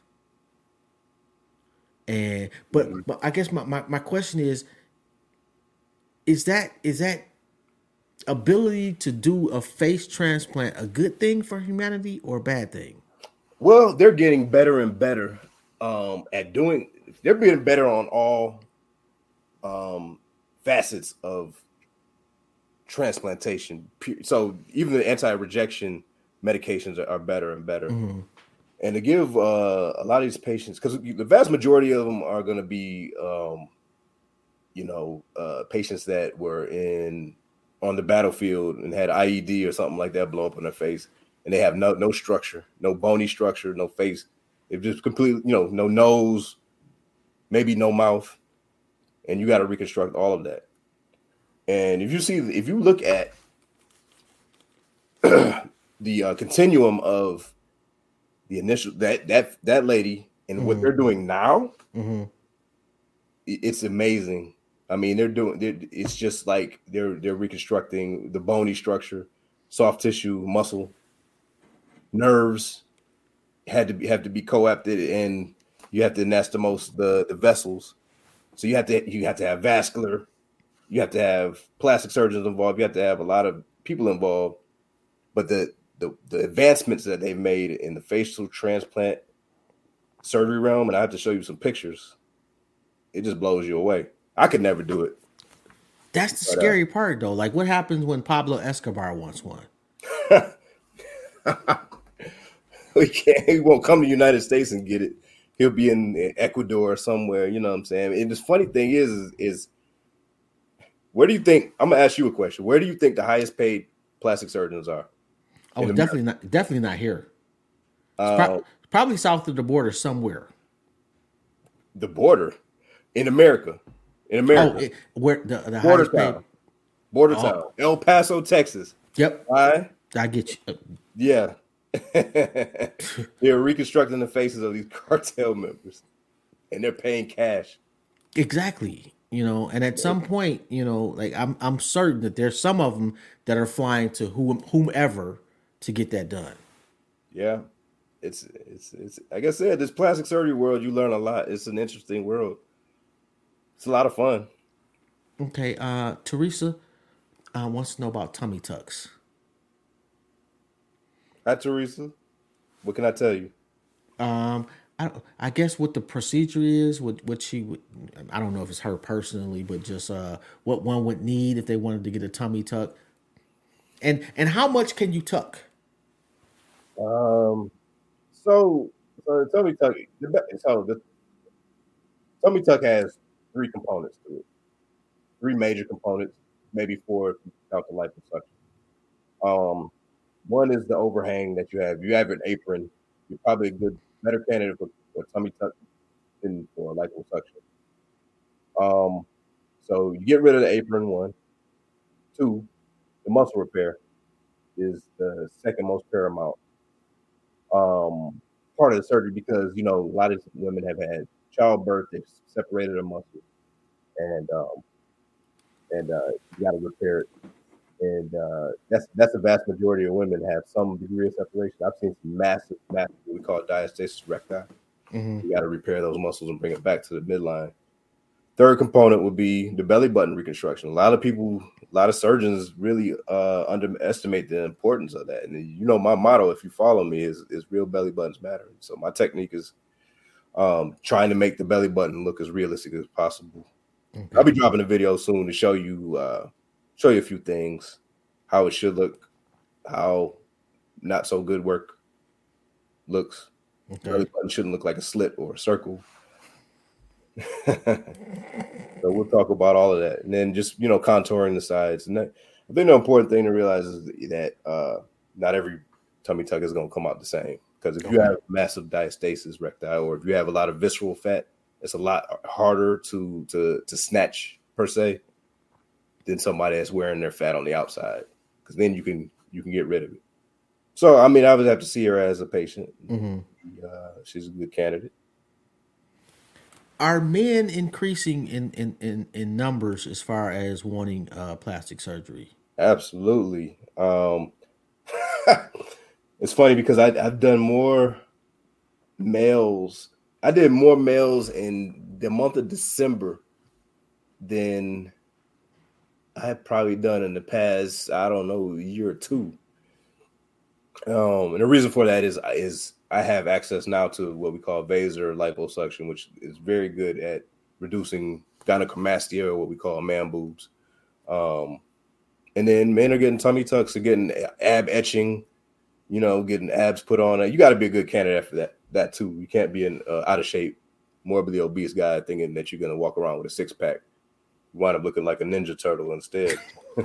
And, but, but I guess my, my, my question is, is that, is that, ability to do a face transplant a good thing for humanity or a bad thing? Well, they're getting better and better um, at doing. They're getting better on all um, facets of transplantation. So even the anti-rejection medications are, are better and better. Mm-hmm. And to give uh, a lot of these patients, because the vast majority of them are going to be, um, you know, uh, patients that were in on the battlefield and had I E D or something like that blow up on their face, and they have no no structure, no bony structure, no face. It just completely, you know, no nose, maybe no mouth, and you got to reconstruct all of that. And if you see, if you look at the uh, continuum of the initial that that that lady and mm-hmm. what they're doing now, mm-hmm. it's amazing. I mean, they're doing. They're, it's just like they're they're reconstructing the bony structure, soft tissue, muscle, nerves. Had to be have to be coapted, and you have to anastomose the the vessels. So you have to you have to have vascular. You have to have plastic surgeons involved. You have to have a lot of people involved. But the the, the advancements that they've made in the facial transplant surgery realm, and I have to show you some pictures. It just blows you away. I could never do it. That's the but, scary uh, part, though. Like, what happens when Pablo Escobar wants one? he can't. He won't come to the United States and get it. He'll be in Ecuador or somewhere. You know what I'm saying? And the funny thing is, is, is where do you think? I'm gonna ask you a question. Where do you think the highest paid plastic surgeons are? Oh, definitely not. Definitely not here. Uh, pro- probably south of the border somewhere. The border in America. In America, oh, it, where the, the border highest town, paid, border oh. town, El Paso, Texas. Yep, all right, I get you. Yeah, they're reconstructing the faces of these cartel members, and they're paying cash. Exactly, you know, and at some point, you know, like I'm, I'm certain that there's some of them that are flying to whom, whomever to get that done. Yeah, it's, it's, it's. Like I said, this plastic surgery world, you learn a lot. It's an interesting world. It's a lot of fun. Okay, uh, Teresa uh, wants to know about tummy tucks. Hi, Teresa. What can I tell you? Um, I, I, I guess what the procedure is, what what she would, I don't know if it's her personally, but just uh, what one would need if they wanted to get a tummy tuck, and and how much can you tuck? Um, so so the tummy tuck, so the tummy tuck has three components to it, three major components, maybe four if you count the liposuction. Um, one is the overhang that you have. You have an apron. You're probably a good, better candidate for, for tummy tuck than for liposuction. Um, so you get rid of the apron. One, two, the muscle repair is the second most paramount um, part of the surgery because you know a lot of women have had childbirth. They've separated a muscle, and um, and uh, you got to repair it. And uh, that's that's a vast majority of women have some degree of separation. I've seen some massive, massive what we call diastasis recti. Mm-hmm. You got to repair those muscles and bring it back to the midline. Third component would be the belly button reconstruction. A lot of people, a lot of surgeons really uh, underestimate the importance of that. And you know, my motto, if you follow me, is is real belly buttons matter. So my technique is um, trying to make the belly button look as realistic as possible. Okay. I'll be dropping a video soon to show you uh, show you a few things, how it should look, how not so good work looks. Okay. Belly button shouldn't look like a slit or a circle. So we'll talk about all of that, and then just you know contouring the sides. And that, I think the important thing to realize is that uh, not every tummy tuck is going to come out the same. Because if you have massive diastasis recti, or if you have a lot of visceral fat, it's a lot harder to to to snatch per se than somebody that's wearing their fat on the outside. Because then you can you can get rid of it. So I mean, I would have to see her as a patient. Mm-hmm. Uh, she's a good candidate. Are men increasing in, in, in, in numbers as far as wanting uh, plastic surgery? Absolutely. Um, it's funny because I, I've done more males. I did more males in the month of December than I had probably done in the past, I don't know, year or two. Um, and the reason for that is is I have access now to what we call vaser liposuction, which is very good at reducing gynecomastia, or what we call man boobs. Um, and then men are getting tummy tucks, are getting ab etching, you know, getting abs put on. You got to be a good candidate for that, that too. You can't be an uh, out of shape, morbidly obese guy thinking that you're going to walk around with a six pack. You wind up looking like a Ninja Turtle instead.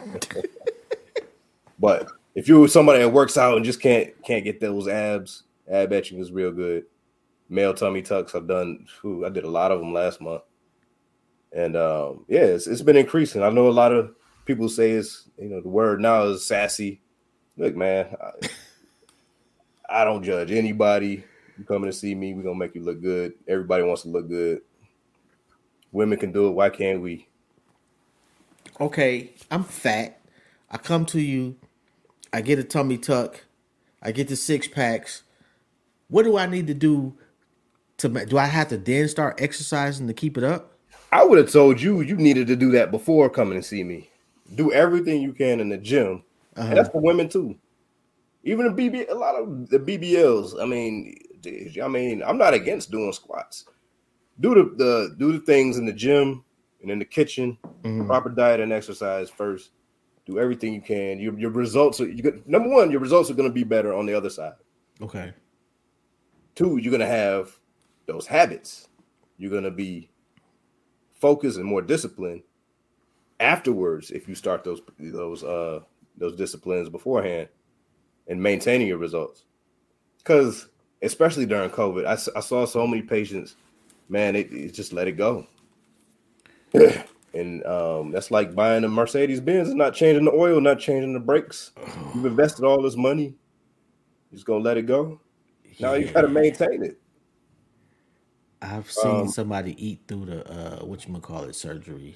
But if you're somebody that works out and just can't can't get those abs, ab etching is real good. Male tummy tucks, I've done. Whew, I did a lot of them last month, and um, yeah, it's, it's been increasing. I know a lot of people say it's you know the word now is sassy. Look, man, I, I don't judge anybody. You coming to see me, we're gonna make you look good. Everybody wants to look good. Women can do it. Why can't we? Okay, I'm fat. I come to you. I get a tummy tuck. I get the six packs. What do I need to do to? Do I have to then start exercising to keep it up? I would have told you you needed to do that before coming to see me. Do everything you can in the gym, uh-huh. And that's for women too. Even the B B, a lot of the B B Ls. I mean, I mean, I'm not against doing squats. Do the, the do the things in the gym and in the kitchen. Mm-hmm. Proper diet and exercise first. Do everything you can. Your your results are you get, number one. Your results are going to be better on the other side. Okay. Two, you're going to have those habits. You're going to be focused and more disciplined afterwards if you start those those uh those disciplines beforehand and maintaining your results. Because especially during COVID, I, I saw so many patients. Man, it, it just let it go. And um, that's like buying a Mercedes Benz and not changing the oil, not changing the brakes. You've invested all this money. You're just going to let it go. Now yeah. You got to maintain it. I've seen um, somebody eat through the, uh, whatchamacallit, surgery.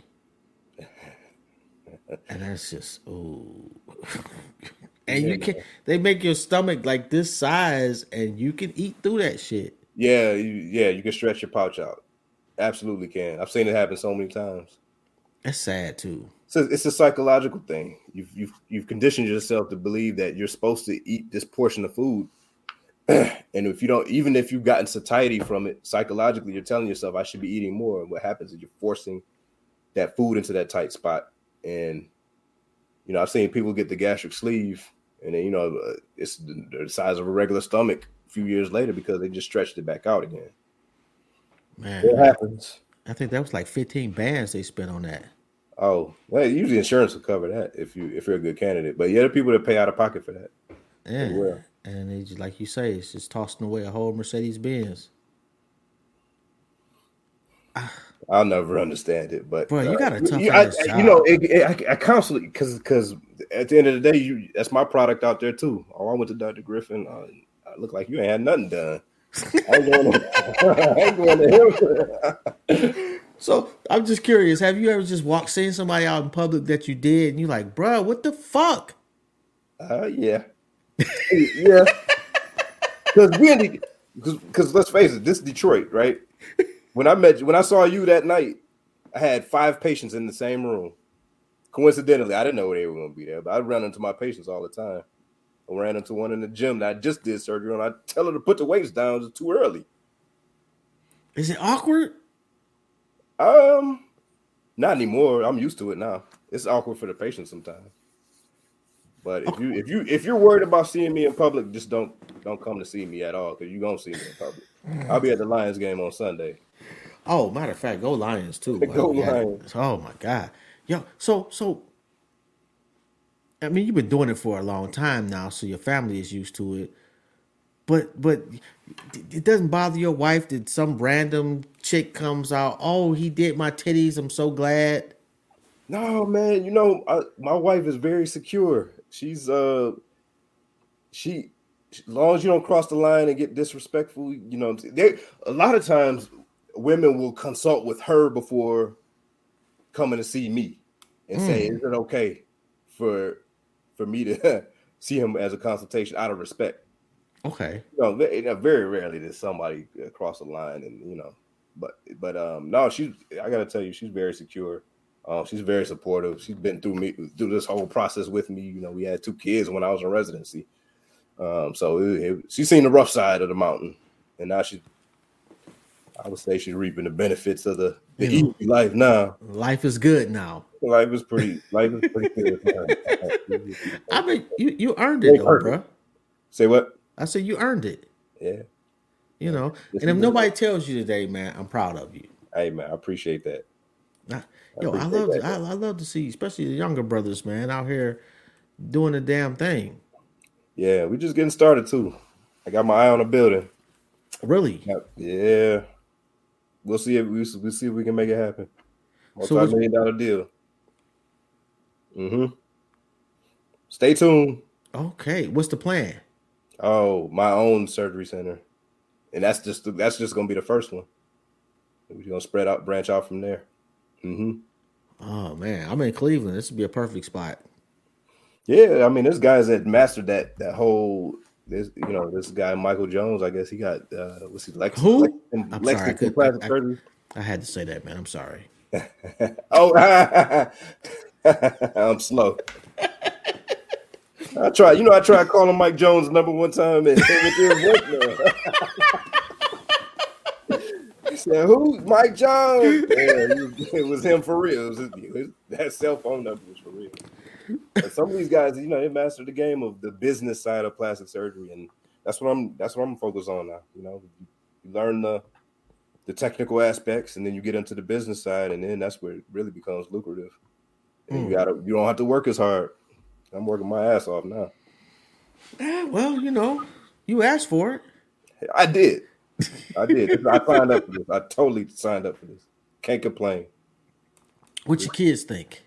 And that's just, ooh. And yeah, you can, they make your stomach like this size and you can eat through that shit. Yeah, you, yeah, you can stretch your pouch out. Absolutely can. I've seen it happen so many times. That's sad too. So it's a psychological thing. You've you've you've conditioned yourself to believe that you're supposed to eat this portion of food And if you don't, even if you've gotten satiety from it, psychologically, you're telling yourself, I should be eating more. And what happens is you're forcing that food into that tight spot. And, you know, I've seen people get the gastric sleeve and then, you know, uh, it's the, the size of a regular stomach a few years later because they just stretched it back out again. Man, What happens? I think that was like fifteen bands they spent on that. Oh, well, usually insurance will cover that if you if you're a good candidate. But yeah, there are people that pay out of pocket for that. Yeah, well. And they just, like you say, it's just tossing away a whole Mercedes Benz. I'll never understand it, but bro, you got a tough you, ass I, job. You know, it, it, I, I constantly because because at the end of the day, you that's my product out there too. Oh, I went to Doctor Griffin. Uh, I look like you ain't had nothing done. I ain't going to, I ain't going to him. So I'm just curious. Have you ever just walked, seen somebody out in public that you did, and you like, bro, what the fuck? Uh, yeah, yeah. Because we, because let's face it, this is Detroit, right? When I met you, when I saw you that night, I had five patients in the same room. Coincidentally, I didn't know they were going to be there, but I run into my patients all the time. I ran into one in the gym that I just did surgery on. I tell her to put the weights down. It's too early. Is it awkward? Um, not anymore. I'm used to it now. It's awkward for the patient sometimes. But if you if you if you're worried about seeing me in public, just don't don't come to see me at all because you're gonna see me in public. I'll be at the Lions game on Sunday. Oh, matter of fact, go Lions too. Go yeah. Lions. Oh my God. Yo, so so I mean you've been doing it for a long time now, so your family is used to it. But but it doesn't bother your wife that some random chick comes out, oh, he did my titties, I'm so glad. No, man, you know, I, my wife is very secure. She's uh she as long as you don't cross the line and get disrespectful, you know, they a lot of times women will consult with her before coming to see me and mm. say, is it okay for for me to see him as a consultation out of respect? Okay. You know, very rarely does somebody cross the line and, you know, but but um no, she's I gotta tell you, she's very secure. Um, she's very supportive. She's been through me through this whole process with me. You know, we had two kids when I was in residency. Um, so it, it, she's seen the rough side of the mountain, and now she, I would say, she's reaping the benefits of the, the you know, easy life now. Life is good now. Life is pretty. Life is pretty good. I mean, you you earned it, though, bro. Say what? I said you earned it. Yeah. You know, this and if nobody good. tells you today, man, I'm proud of you. Hey, man, I appreciate that. I, Yo, I, I love to, I, I love to see, especially the younger brothers, man, out here doing the damn thing. Yeah, we just getting started too. I got my eye on the building. Really? Yeah. We'll see if we we'll see if we can make it happen. Multi-million dollar deal. Mm-hmm. Stay tuned. Okay, what's the plan? Oh, my own surgery center, and that's just that's just gonna be the first one. We're gonna spread out, branch out from there. Mm-hmm. Oh man, I'm in Cleveland. This would be a perfect spot. Yeah, I mean, there's guys that mastered that that whole. This you know, this guy Michael Jones. I guess he got uh, what's he Lex? Who? Lex, I'm Lex, sorry, I, could, I, I, I had to say that, man. I'm sorry. oh, I'm slow. I tried. You know, I tried calling Mike Jones number one time and it He said, "Who? Mike Jones?" Yeah, it was him for real. It was, it was, that cell phone number was for real. But some of these guys, you know, they mastered the game of the business side of plastic surgery, and that's what I'm. That's what I'm focused on now. You know, you learn the the technical aspects, and then you get into the business side, and then that's where it really becomes lucrative. And mm. you gotta, you don't have to work as hard. I'm working my ass off now. Yeah, well, you know, you asked for it. I did. I did. I signed up for this. I totally signed up for this. Can't complain. What your kids think?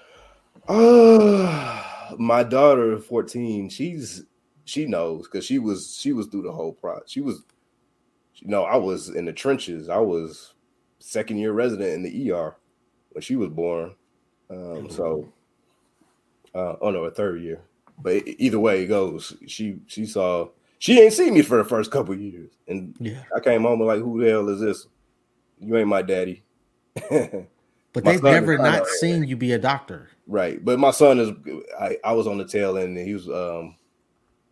Uh, my daughter, fourteen, she's she knows because she was she was through the whole process. She was, you know, I was in the trenches. I was second year resident in the E R when she was born. Um, mm-hmm. So, uh, oh no, a third year. But either way it goes, she she saw. She ain't seen me for the first couple of years. And yeah. I came home and like, who the hell is this? You ain't my daddy. But they've never not seen you be a doctor. Right. But my son is, I, I was on the tail end and he was, um,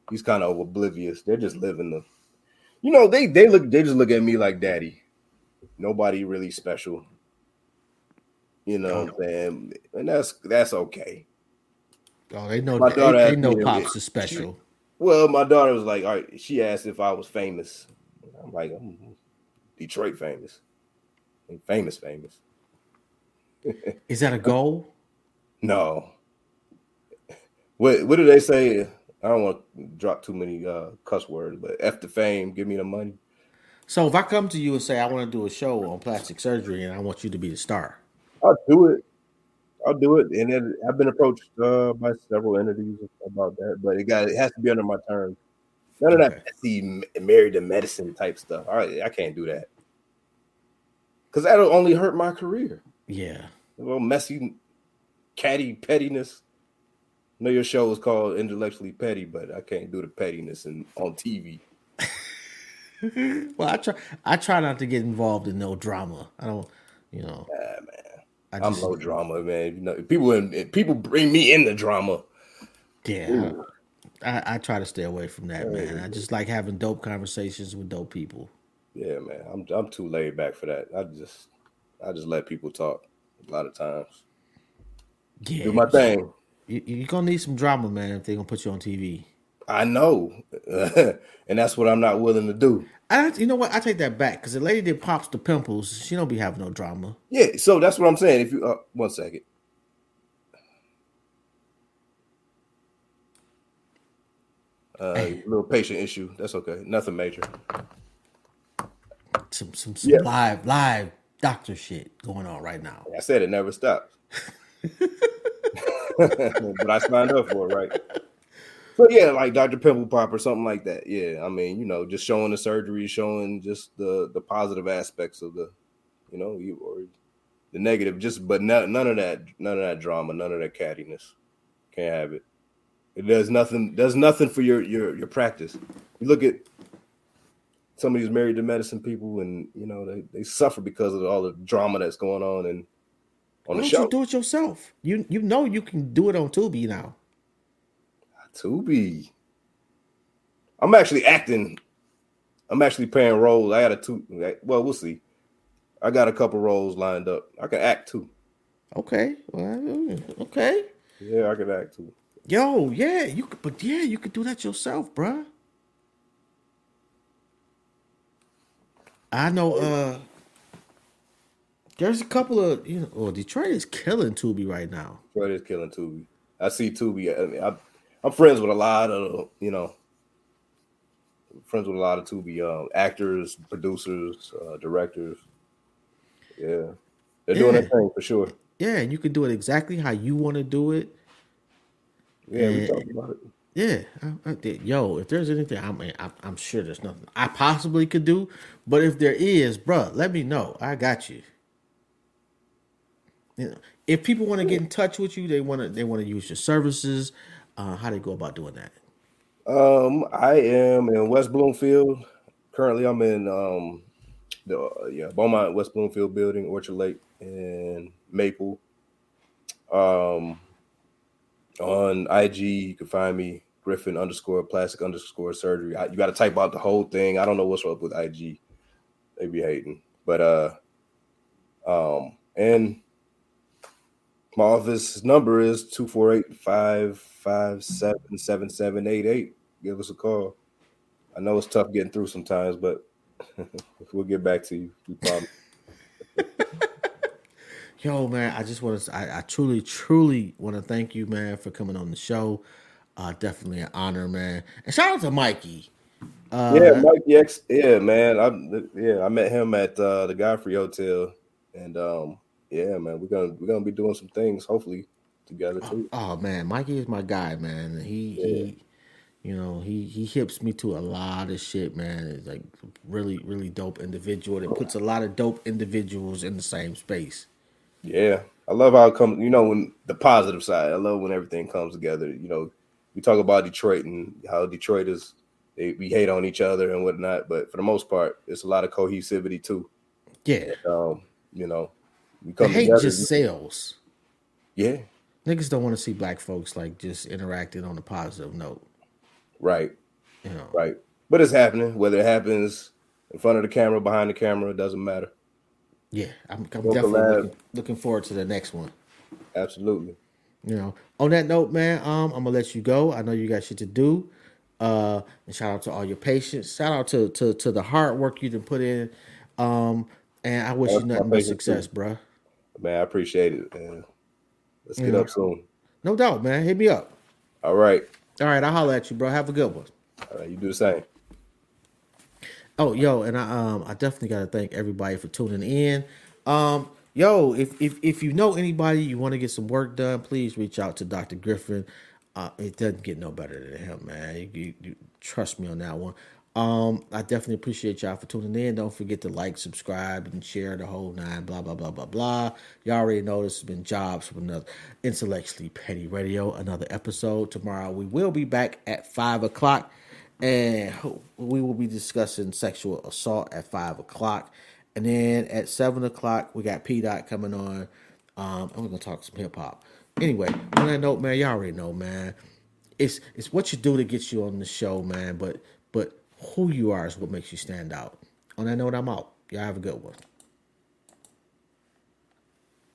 he's kind of oblivious. They're just living the, you know, they they look they just look at me like daddy. Nobody really special. You know what I'm saying? And that's that's okay. Oh, they know My they, daughter they asked know me, Pops is special. Well, my daughter was like, all right, she asked if I was famous. I'm like, I'm Detroit famous. I'm famous, famous. Is that a goal? No. What what do they say? I don't want to drop too many uh, cuss words, but F the fame, give me the money. So if I come to you and say I want to do a show on plastic surgery and I want you to be the star, I'll do it. I'll do it. And then I've been approached uh, by several entities about that, but it got it has to be under my terms. None of okay. that messy married to medicine type stuff. All right, I can't do that. Because that'll only hurt my career. Yeah. A little messy, catty pettiness. I know your show is called Intellectually Petty, but I can't do the pettiness in, on T V. Well, I try. I try not to get involved in no drama. I don't, you know. Ah, man, I I'm just, low drama, man. You know, people in, people bring me in the drama. Yeah, I, I try to stay away from that, man. I just like having dope conversations with dope people. Yeah, man, I'm I'm too laid back for that. I just I just let people talk a lot of times. Yeah, do my thing. You, you're gonna need some drama, man, if they're gonna put you on T V. I know, and that's what I'm not willing to do. I, you know what? I take that back because the lady that pops the pimples, she don't be having no drama. Yeah, so that's what I'm saying. If you uh, one second, uh, hey. little patient issue. That's okay. Nothing major. Some some, some yeah. live live doctor shit going on right now. I said it never stops, but I signed up for it, right? So yeah, like Doctor Pimple Pop or something like that. Yeah, I mean, you know, just showing the surgery, showing just the the positive aspects of the, you know, you or the negative. Just but none, none of that, none of that drama, none of that cattiness. Can't have it. It does nothing. Does nothing for your your your practice. You look at some of these married to medicine people, and you know they, they suffer because of all the drama that's going on and on Why the don't show. You do it yourself. You you know you can do it on Tubi now. Tubi. I'm actually acting. I'm actually playing roles. I got a two. Well, we'll see. I got a couple roles lined up. I can act too. Okay. Well, okay. Yeah, I can act too. Yo, yeah, you could, but yeah, you could do that yourself, bruh. I know. Uh, there's a couple of you know. Oh, Detroit is killing Tubi right now. Detroit is killing Tubi. I see Tubi. I mean, I. I'm friends with a lot of, you know, friends with a lot of Tubi um, actors, producers, uh, directors. Yeah. They're doing yeah. their thing for sure. Yeah, and you can do it exactly how you want to do it. Yeah, and, we talked about it. Yeah. I, I did. Yo, if there's anything, I mean, I, I'm sure there's nothing I possibly could do. But if there is, bruh, let me know. I got you. You know, if people want to get in touch with you, they want to they want to use your services. Uh, how do they go about doing that? Um, I am in West Bloomfield. Currently, I'm in um, the uh, yeah Beaumont West Bloomfield building, Orchard Lake, and Maple. Um, on I G, you can find me Griffin underscore plastic underscore surgery. I, you got to type out the whole thing. I don't know what's up with I G. They be hating, but uh, um, and my office number is two four eight five. Five seven seven seven eight eight. Give us a call. I know it's tough getting through sometimes, but we'll get back to you. We promise. Yo, man, I just want to. I, I truly, truly want to thank you, man, for coming on the show. Uh, definitely an honor, man. And shout out to Mikey. Uh, yeah, Mikey X. Yeah, man. I yeah, I met him at uh, the Godfrey Hotel, and um, yeah, man, we're gonna we're gonna be doing some things, hopefully. Together too. Oh, oh man, Mikey is my guy, man. He yeah. he, you know, he he hips me to a lot of shit, man. It's like really really dope individual that puts a lot of dope individuals in the same space. Yeah, I love how it comes. You know, when the positive side, I love when everything comes together. You know, we talk about Detroit and how Detroit is. They, we hate on each other and whatnot, but for the most part, it's a lot of cohesivity too. Yeah, and, um, you know, we come the hate together. just sells. Yeah. Niggas don't want to see black folks like just interacting on a positive note. Right. You know. Right. But it's happening. Whether it happens in front of the camera, behind the camera, it doesn't matter. Yeah, I'm, I'm No definitely collab. looking, looking forward to the next one. Absolutely. You know. On that note, man, um, I'm gonna let you go. I know you got shit to do. Uh, and shout out to all your patients. Shout out to to to the hard work you done put in. Um, and I wish That's you my nothing but patience success, too. bruh. Man, I appreciate it, man. Let's You get know. up soon. No doubt, man. Hit me up. All right. All right, I'll holler at you, bro. Have a good one. All right. You do the same. Oh, yo, and I um I definitely gotta thank everybody for tuning in. Um, yo, if if if you know anybody you want to get some work done, please reach out to Doctor Griffin. Uh, it doesn't get no better than him, man. You, you, you trust me on that one. Um, I definitely appreciate y'all for tuning in. Don't forget to like, subscribe, and share the whole nine. Blah blah blah blah blah. Y'all already know this has been Jobs with another Intellectually Petty Radio. Another episode tomorrow. We will be back at five o'clock. And we will be discussing sexual assault at five o'clock. And then at seven o'clock, we got P Dot coming on. Um, and we're going to talk some hip hop. Anyway, on that note, man, y'all already know, man. It's it's what you do to get you on the show, man. But but who you are is what makes you stand out. On that note, I'm out. Y'all have a good one.